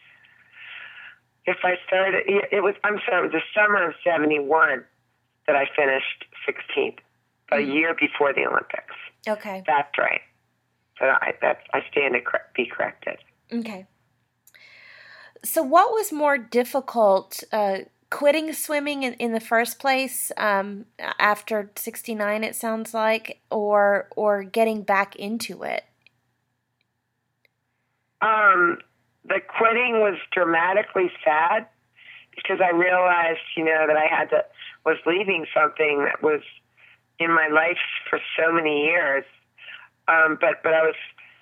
If I started, it was, I'm sorry, it was the summer of seventy-one that I finished sixteenth, a mm-hmm. year before the Olympics. Okay. That's right. So I, that's, I stand to cor- be corrected. Okay. So what was more difficult, uh, quitting swimming in, in the first place um, after sixty-nine, it sounds like, or or getting back into it? Um, the quitting was dramatically sad because I realized, you know, that I had to, was leaving something that was in my life for so many years. Um, but, but I was,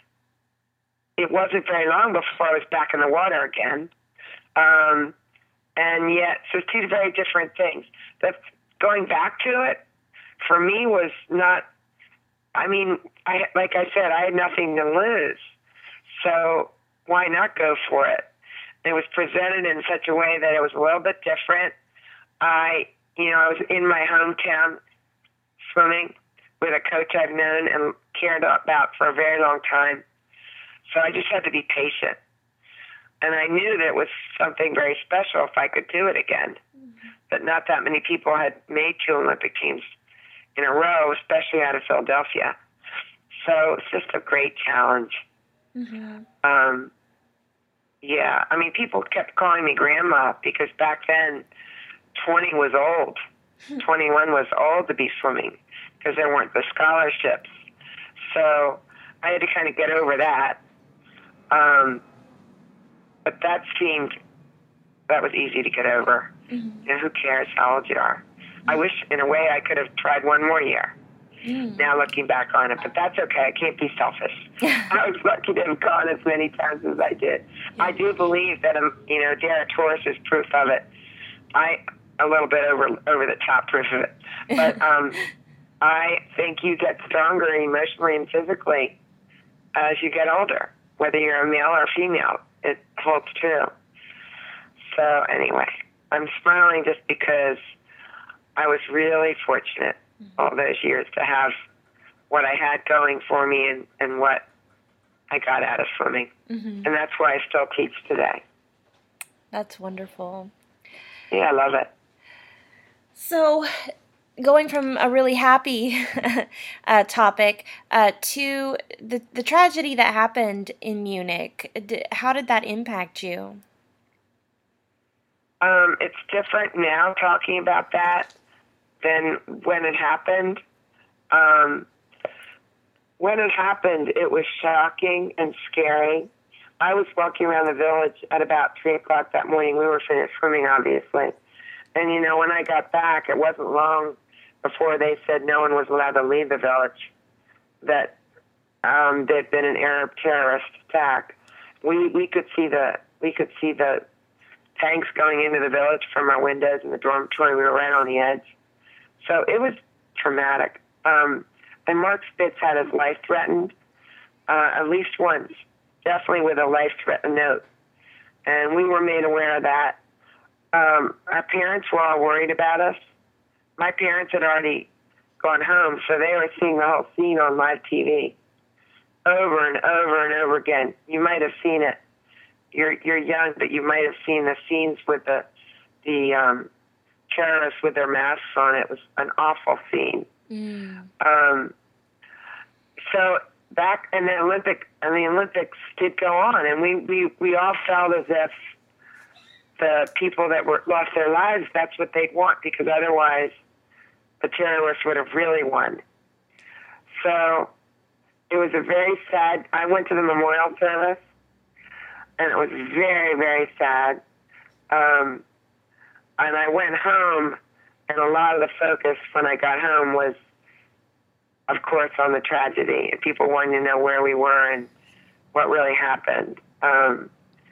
it wasn't very long before I was back in the water again. Um, and yet, so two very different things. That going back to it, for me, was not, I mean, I like I said, I had nothing to lose. So why not go for it? It was presented in such a way that it was a little bit different. I, you know, I was in my hometown swimming with a coach I've known and cared about for a very long time. So I just had to be patient. And I knew that it was something very special if I could do it again. Mm-hmm. But not that many people had made two Olympic teams in a row, especially out of Philadelphia. So it's just a great challenge. Mm-hmm. Um, yeah, I mean, people kept calling me grandma because back then twenty was old. twenty-one was old to be swimming because there weren't the scholarships. So I had to kind of get over that. Um, but that seemed, that was easy to get over. Mm-hmm. You know, who cares how old you are? Mm-hmm. I wish, in a way, I could have tried one more year. Mm. Now looking back on it, but that's okay. I can't be selfish. I was lucky to have gone as many times as I did. Yeah. I do believe that, um, you know, Dara Torres is proof of it. I, a little bit over over the top proof of it. But um, I think you get stronger emotionally and physically as you get older, whether you're a male or female. It holds true. So anyway, I'm smiling just because I was really fortunate all those years to have what I had going for me and, and what I got out of swimming. Mm-hmm. And that's why I still teach today. That's wonderful. Yeah, I love it. So going from a really happy uh, topic uh, to the, the tragedy that happened in Munich, d- how did that impact you? Um, it's different now talking about that than when it happened. Um, when it happened, it was shocking and scary. I was walking around the village at about three o'clock that morning. We were finished swimming, obviously. And, you know, when I got back, it wasn't long before they said no one was allowed to leave the village, that um, there'd been an Arab terrorist attack. We we could see the we could see the tanks going into the village from our windows in the dormitory. We were right on the edge. So it was traumatic. Um, and Mark Spitz had his life threatened uh, at least once, definitely with a life-threatening note. And we were made aware of that. Um, our parents were all worried about us. My parents had already gone home, so they were seeing the whole scene on live T V. over and over and over again. You might have seen it. You're you're young, but you might have seen the scenes with the the um, terrorists with their masks on. It was an awful scene. Mm. Um, so back in the Olympic, and the Olympics did go on, and we, we, we all felt as if the people that were lost their lives, that's what they'd want, because otherwise the terrorists would have really won. So it was a very sad. I went to the memorial service, and it was very, very sad. Um, and I went home, and a lot of the focus when I got home was, of course, on the tragedy, and people wanted to know where we were and what really happened. Um,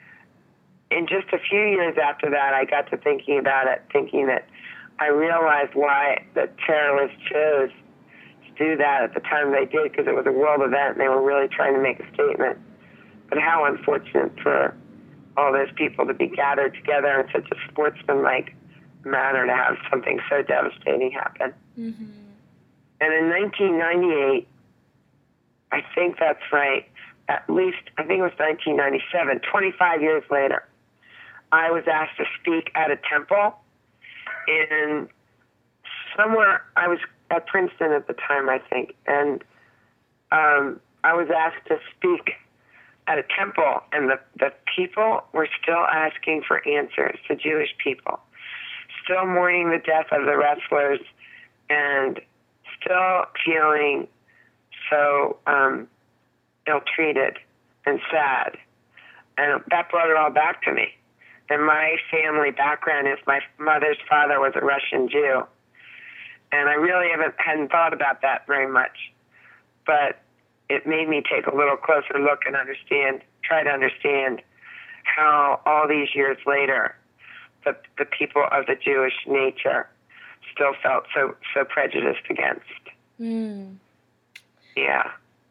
in just a few years after that, I got to thinking about it, thinking that I realized why the terrorists chose to do that at the time they did, because it was a world event and they were really trying to make a statement. But how unfortunate for all those people to be gathered together in such a sportsmanlike manner to have something so devastating happen. Mm-hmm. And in nineteen ninety-eight, I think that's right, at least, I think it was nineteen ninety-seven, twenty-five years later, I was asked to speak at a temple in somewhere, I was at Princeton at the time, I think, and um, I was asked to speak at a temple, and the, the people were still asking for answers, the Jewish people, still mourning the death of the wrestlers, and still feeling so um, ill-treated and sad. And that brought it all back to me. And my family background is my mother's father was a Russian Jew. And I really haven't hadn't thought about that very much. But it made me take a little closer look and understand, try to understand how all these years later, the, the people of the Jewish nature still felt so so prejudiced against. Mm. Yeah.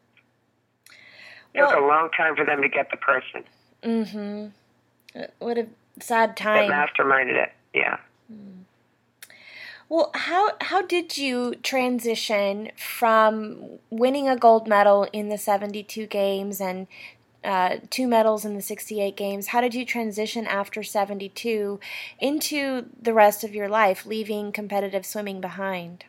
It well, took a long time for them to get the person. Mm-hmm. What a sad time. That masterminded it, yeah. Mm. Well, how how did you transition from winning a gold medal in the seventy-two games and uh, two medals in the sixty-eight games? How did you transition after seventy-two into the rest of your life, leaving competitive swimming behind?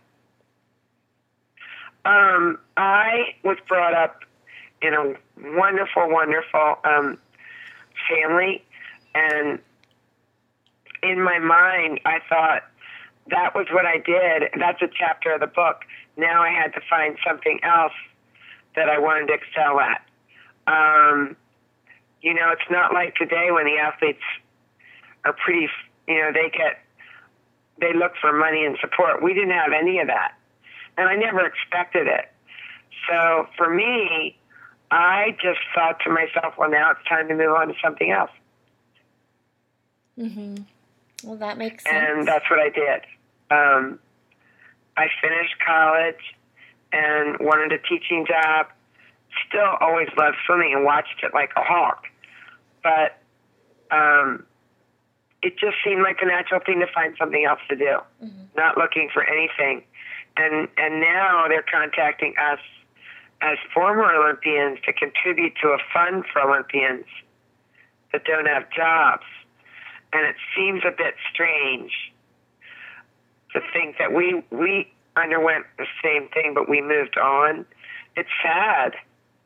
Um, I was brought up in a wonderful, wonderful um, family, and in my mind, I thought that was what I did. That's a chapter of the book. Now I had to find something else that I wanted to excel at. Um, you know, it's not like today when the athletes are pretty, you know, they get, they look for money and support. We didn't have any of that. And I never expected it. So for me, I just thought to myself, well, now it's time to move on to something else. Mm-hmm. Well, that makes sense. And that's what I did. Um, I finished college and wanted a teaching job. Still always loved swimming and watched it like a hawk. But um, it just seemed like a natural thing to find something else to do, mm-hmm. not looking for anything. And and now they're contacting us as former Olympians to contribute to a fund for Olympians that don't have jobs. And it seems a bit strange to think that we we underwent the same thing, but we moved on. It's sad.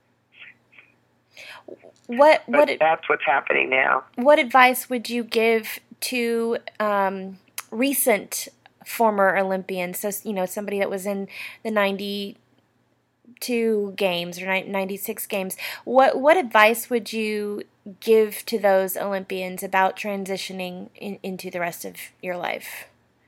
What but what that's what's happening now. What advice would you give to um, recent former Olympians? So, you know, somebody that was in the ninety-two games or ninety-six games. What what advice would you give to those Olympians about transitioning in, into the rest of your life?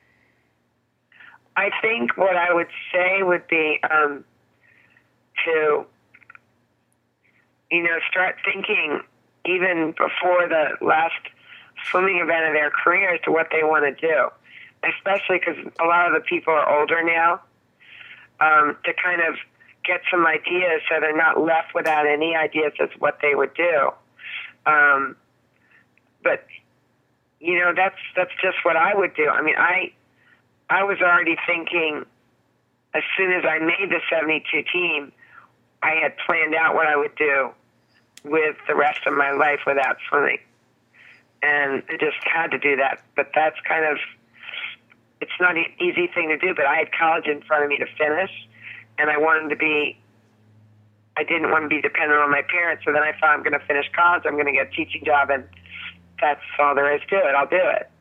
I think what I would say would be um, to, you know, start thinking even before the last swimming event of their career as to what they want to do, especially because a lot of the people are older now, um, to kind of get some ideas so they're not left without any ideas as what they would do. Um, but, you know, that's that's just what I would do. I mean, I I was already thinking as soon as I made the seventy-two team, I had planned out what I would do with the rest of my life without swimming. And I just had to do that. But that's kind of, it's not an easy thing to do, but I had college in front of me to finish, and I wanted to be, I didn't want to be dependent on my parents, so then I thought I'm going to finish college, I'm going to get a teaching job, and that's all there is to it. I'll do it.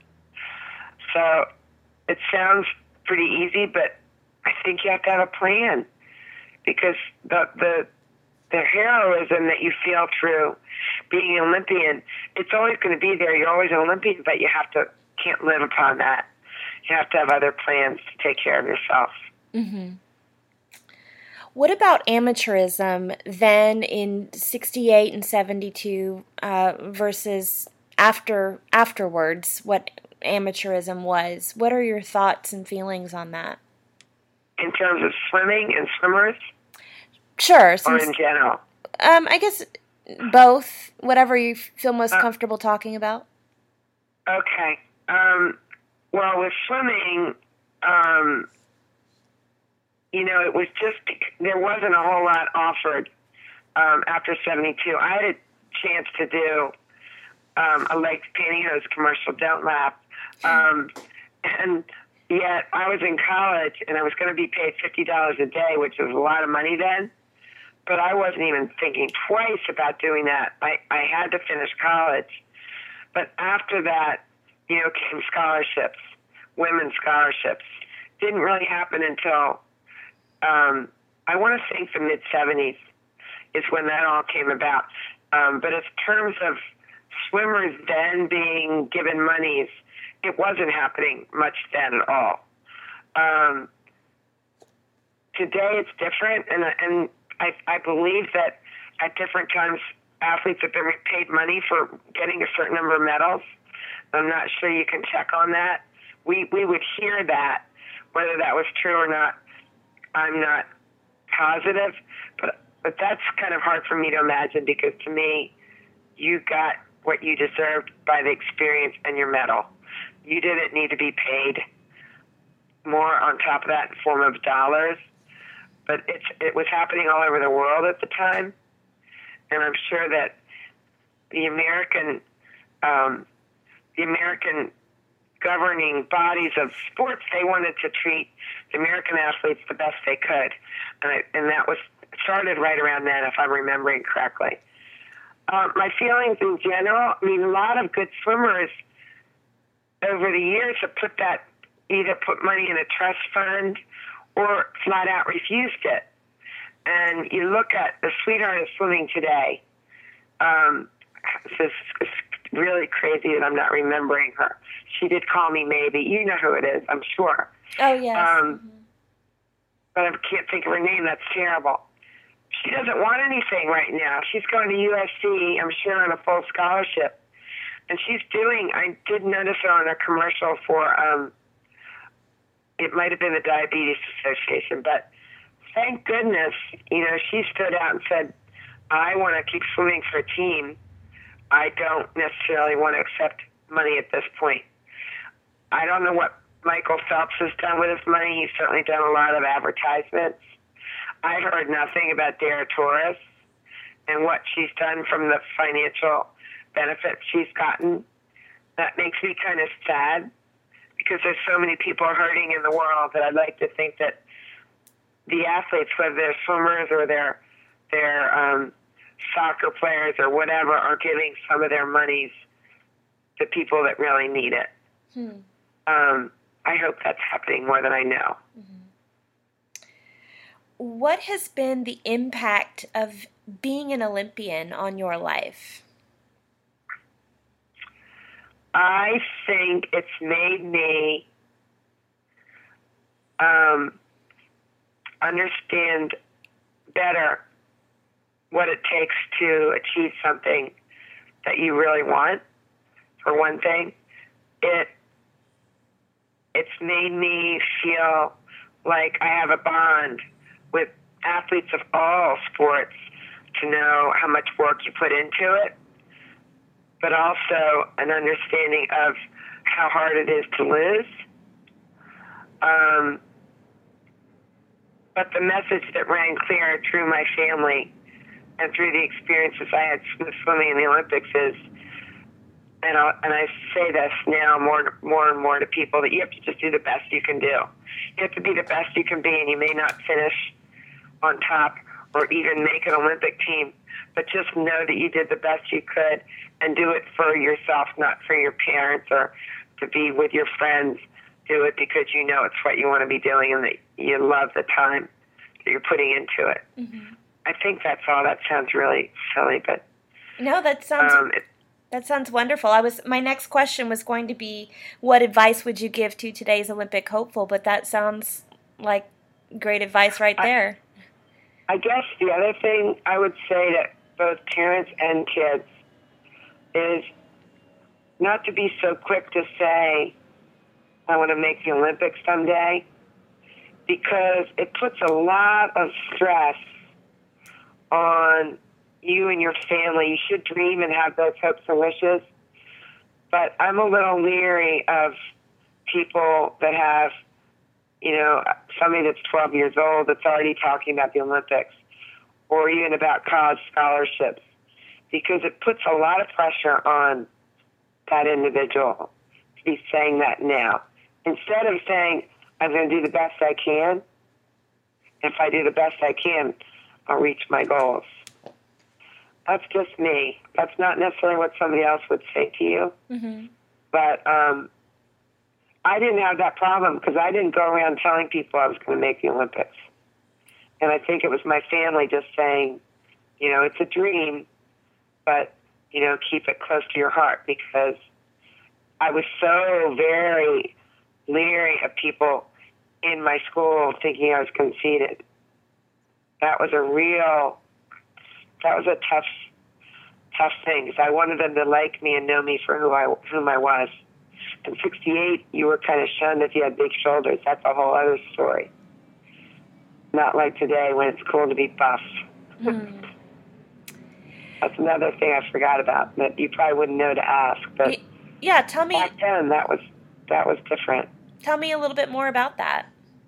So it sounds pretty easy, but I think you have to have a plan, because the the the heroism that you feel through being an Olympian, it's always going to be there. You're always an Olympian, but you have to can't live upon that. You have to have other plans to take care of yourself. Mm-hmm. What about amateurism then in sixty-eight and seventy-two uh, versus after afterwards, what amateurism was? What are your thoughts and feelings on that? In terms of swimming and swimmers? Sure. Since, or in general? Um, I guess both, whatever you feel most uh, comfortable talking about. Okay. Um, well, with swimming, um, you know, it was just, there wasn't a whole lot offered um, after seventy-two. I had a chance to do um, a Lake Pantyhose commercial, Don't Laugh. Um, and yet I was in college, and I was going to be paid fifty dollars a day, which was a lot of money then. But I wasn't even thinking twice about doing that. I, I had to finish college. But after that, you know, came scholarships, women's scholarships. Didn't really happen until, um, I want to think the mid-seventies is when that all came about. Um, but in terms of swimmers then being given monies, it wasn't happening much then at all. Um, today it's different, and, and I, I believe that at different times athletes have been paid money for getting a certain number of medals. I'm not sure you can check on that. We we would hear that. Whether that was true or not, I'm not positive. But but that's kind of hard for me to imagine, because to me, you got what you deserved by the experience and your medal. You didn't need to be paid more on top of that in form of dollars. But it's it was happening all over the world at the time. And I'm sure that the American um, the American governing bodies of sports, they wanted to treat the American athletes the best they could. And, I, and that was started right around then, if I'm remembering correctly. Um, my feelings in general, I mean, a lot of good swimmers over the years have put that, either put money in a trust fund or flat out refused it. And you look at the sweetheart of swimming today. Um, this is really crazy that I'm not remembering her. She did call me maybe. You know who it is, I'm sure. Oh, yes. Um, mm-hmm. But I can't think of her name. That's terrible. She doesn't want anything right now. She's going to U S C, I'm sure, on a full scholarship. And she's doing, I did notice her on a commercial for, um, it might have been the Diabetes Association, but thank goodness, you know, she stood out and said, I want to keep swimming for a team. I don't necessarily want to accept money at this point. I don't know what Michael Phelps has done with his money. He's certainly done a lot of advertisements. I heard nothing about Dara Torres and what she's done from the financial benefits she's gotten. That makes me kind of sad, because there's so many people hurting in the world that I'd like to think that the athletes, whether they're swimmers or they're, they're um, soccer players or whatever, are giving some of their monies to people that really need it. Hmm. Um, I hope that's happening more than I know. Mm-hmm. What has been the impact of being an Olympian on your life? I think it's made me um, understand better what it takes to achieve something that you really want, for one thing. It it's made me feel like I have a bond with athletes of all sports to know how much work you put into it, but also an understanding of how hard it is to lose. Um, but the message that rang clear through my family and through the experiences I had with swimming in the Olympics is, and, I'll, and I say this now more, more and more to people, that you have to just do the best you can do. You have to be the best you can be, and you may not finish on top or even make an Olympic team, but just know that you did the best you could and do it for yourself, not for your parents or to be with your friends. Do it because you know it's what you want to be doing and that you love the time that you're putting into it. Mm-hmm. I think that's all. That sounds really silly, but no, that sounds um, it, that sounds wonderful. I was my next question was going to be, what advice would you give to today's Olympic hopeful? But that sounds like great advice right there. I, I guess the other thing I would say to both parents and kids is not to be so quick to say, I want to make the Olympics someday, because it puts a lot of stress on you and your family. You should dream and have those hopes and wishes, but I'm a little leery of people that have, you know, somebody that's twelve years old that's already talking about the Olympics or even about college scholarships, because it puts a lot of pressure on that individual to be saying that now. Instead of saying, I'm going to do the best I can, if I do the best I can, I'll reach my goals. That's just me. That's not necessarily what somebody else would say to you. Mm-hmm. But um, I didn't have that problem because I didn't go around telling people I was going to make the Olympics. And I think it was my family just saying, you know, it's a dream, but, you know, keep it close to your heart, because I was so very leery of people in my school thinking I was conceited. That was a real, that was a tough, tough thing, because I wanted them to like me and know me for who I, whom I was. In sixty-eight, you were kind of shunned if you had big shoulders. That's a whole other story. Not like today when it's cool to be buff. Mm. That's another thing I forgot about that you probably wouldn't know to ask. But yeah, tell me. Back then, that was that was different. Tell me a little bit more about that.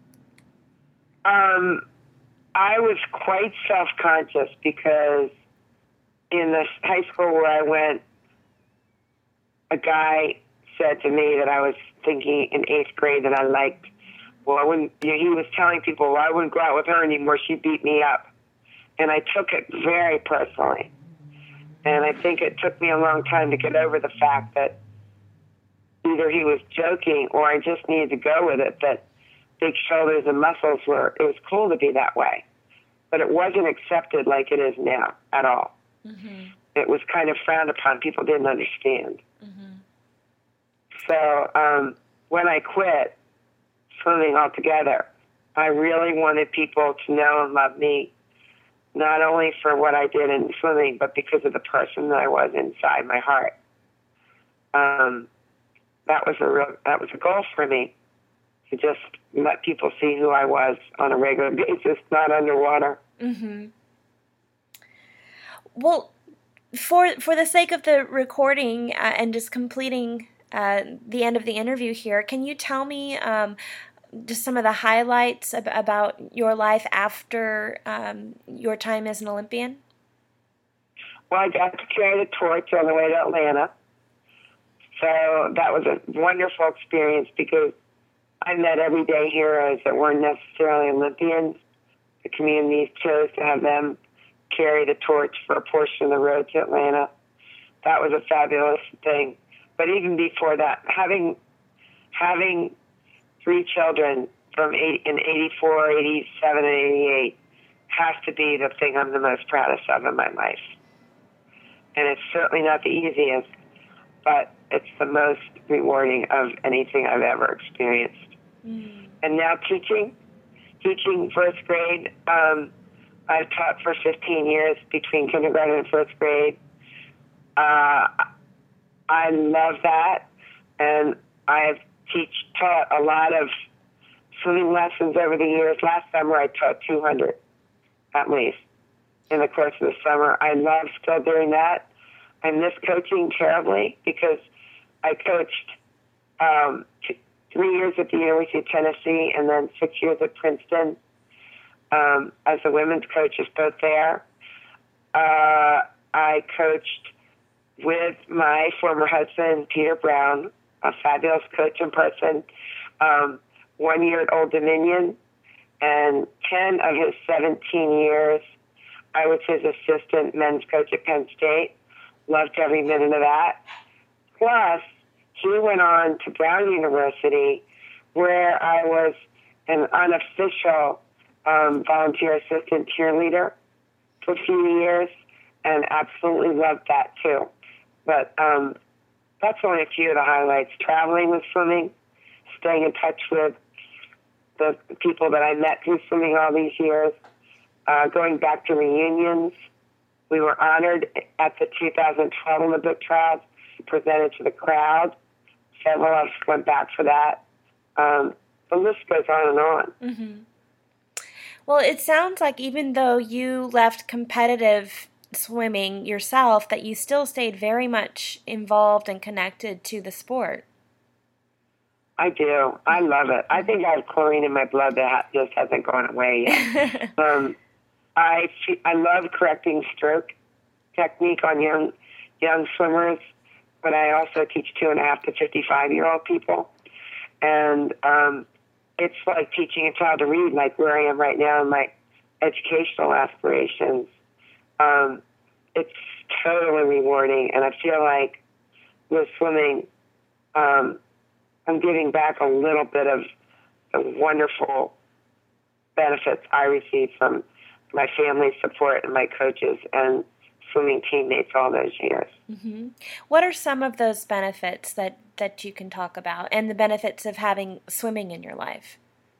Um, I was quite self-conscious because in the high school where I went, a guy said to me that I was thinking in eighth grade that I liked. Well, I wouldn't. You know, he was telling people, well, I wouldn't go out with her anymore. She beat me up, and I took it very personally. And I think it took me a long time to get over the fact that either he was joking or I just needed to go with it, that big shoulders and muscles were, it was cool to be that way. But it wasn't accepted like it is now at all. Mm-hmm. It was kind of frowned upon. People didn't understand. Mm-hmm. So um, when I quit swimming altogether, I really wanted people to know and love me, not only for what I did in swimming, but because of the person that I was inside my heart. Um, that was a real, that was a goal for me, to just let people see who I was on a regular basis, not underwater. Mm-hmm. Well, for for the sake of the recording uh, and just completing uh, the end of the interview here, can you tell me um, just some of the highlights ab- about your life after um, your time as an Olympian? Well, I got to carry the torch on the way to Atlanta. So that was a wonderful experience because I met everyday heroes that weren't necessarily Olympians. The communities chose to have them carry the torch for a portion of the road to Atlanta. That was a fabulous thing. But even before that, having having three children from eight, in eighty-four, eighty-seven, and eighty-eight has to be the thing I'm the most proudest of in my life. And it's certainly not the easiest, but it's the most rewarding of anything I've ever experienced. Mm. And now teaching, teaching first grade. Um, I've taught for fifteen years between kindergarten and first grade. Uh, I love that, and I've teach taught a lot of swimming lessons over the years. Last summer, I taught two hundred, at least, in the course of the summer. I love still doing that. I miss coaching terribly because I coached um, t- three years at the University of Tennessee and then six years at Princeton. um, as the women's coaches both there. Uh, I coached with my former husband, Peter Brown, a fabulous coach in person, um, one year at Old Dominion, and ten of his seventeen years, I was his assistant men's coach at Penn State. Loved every minute of that. Plus, he went on to Brown University, where I was an unofficial um, volunteer assistant cheerleader for a few years, and absolutely loved that too. But um, that's only a few of the highlights. Traveling with swimming, staying in touch with the people that I met through swimming all these years, uh, going back to reunions. We were honored at the two thousand twelve Olympic trials, presented to the crowd. Several of us went back for that. Um, the list goes on and on. Mm-hmm. Well, it sounds like even though you left competitive swimming yourself, that you still stayed very much involved and connected to the sport. I do. I love it. I think I have chlorine in my blood that just hasn't gone away yet. um, I I love correcting stroke technique on young young swimmers, but I also teach two and a half to fifty-five year old people, and um, it's like teaching a child to read, like where I am right now in my educational aspirations. Um, it's totally rewarding, and I feel like with swimming, um, I'm giving back a little bit of the wonderful benefits I received from my family's support and my coaches and swimming teammates all those years. Mm-hmm. What are some of those benefits that, that you can talk about, and the benefits of having swimming in your life?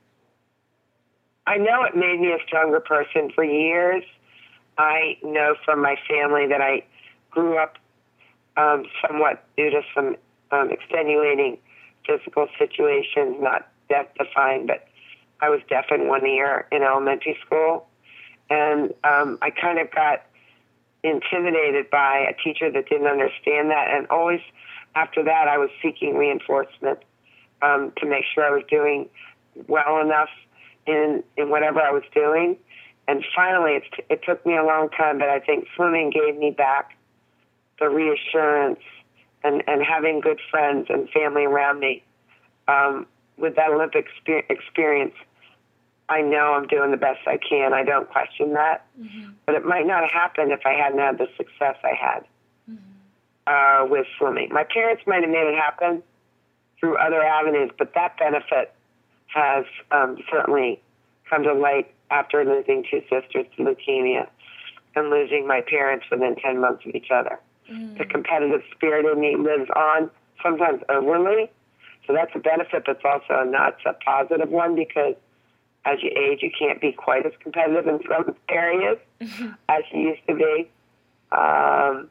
I know it made me a stronger person. For years, I know from my family that I grew up um, somewhat due to some um, extenuating physical situations, not death-defying, but I was deaf in one ear in elementary school. And um, I kind of got intimidated by a teacher that didn't understand that. And always after that, I was seeking reinforcement um, to make sure I was doing well enough in, in whatever I was doing. And finally, it's, it took me a long time, but I think swimming gave me back the reassurance and, and having good friends and family around me. Um, with that Olympic experience, I know I'm doing the best I can. I don't question that. Mm-hmm. But it might not have happened if I hadn't had the success I had mm-hmm. uh, with swimming. My parents might have made it happen through other avenues, but that benefit has um, certainly come to light after losing two sisters to leukemia and losing my parents within ten months of each other. Mm-hmm. The competitive spirit in me lives on, sometimes overly. So that's a benefit, but it's also not a positive one, because as you age, you can't be quite as competitive in some areas mm-hmm. as you used to be. Um,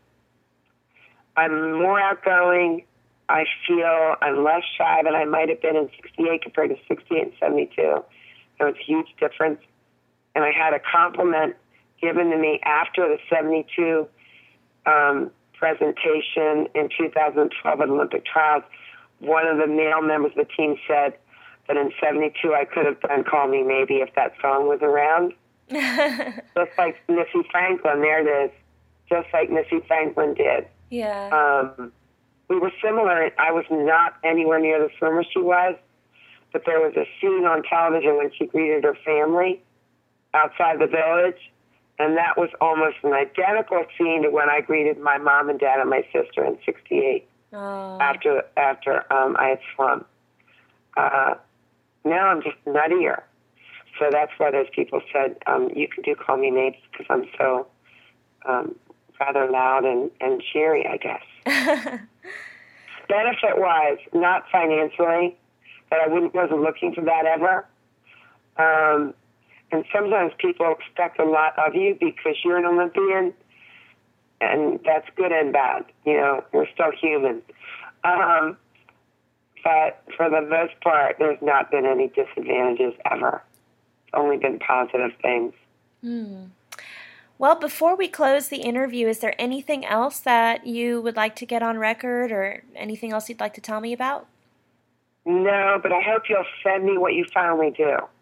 I'm more outgoing. I feel I'm less shy than I might have been in sixty-eight compared to sixty-eight and seventy-two. There was a huge difference. And I had a compliment given to me after the seventy-two um, presentation in two thousand twelve at Olympic trials. One of the male members of the team said that in seventy-two I could have done Call Me Maybe if that song was around. Just like Missy Franklin, there it is. Just like Missy Franklin did. Yeah. Um, we were similar. I was not anywhere near the swimmer she was, but there was a scene on television when she greeted her family outside the village, and that was almost an identical scene to when I greeted my mom and dad and my sister in sixty-eight. Oh. After after um, I had swum. Uh, now I'm just nuttier. So that's why those people said, um, you can do Call Me Maybe, because I'm so um, rather loud and, and cheery, I guess. Benefit-wise, not financially, but I wouldn't, wasn't looking for that ever. Um, and sometimes people expect a lot of you because you're an Olympian, and that's good and bad. You know, we're still human. Um, but for the most part, there's not been any disadvantages ever. It's only been positive things. Hmm. Well, before we close the interview, is there anything else that you would like to get on record, or anything else you'd like to tell me about? No, but I hope you'll send me what you finally do.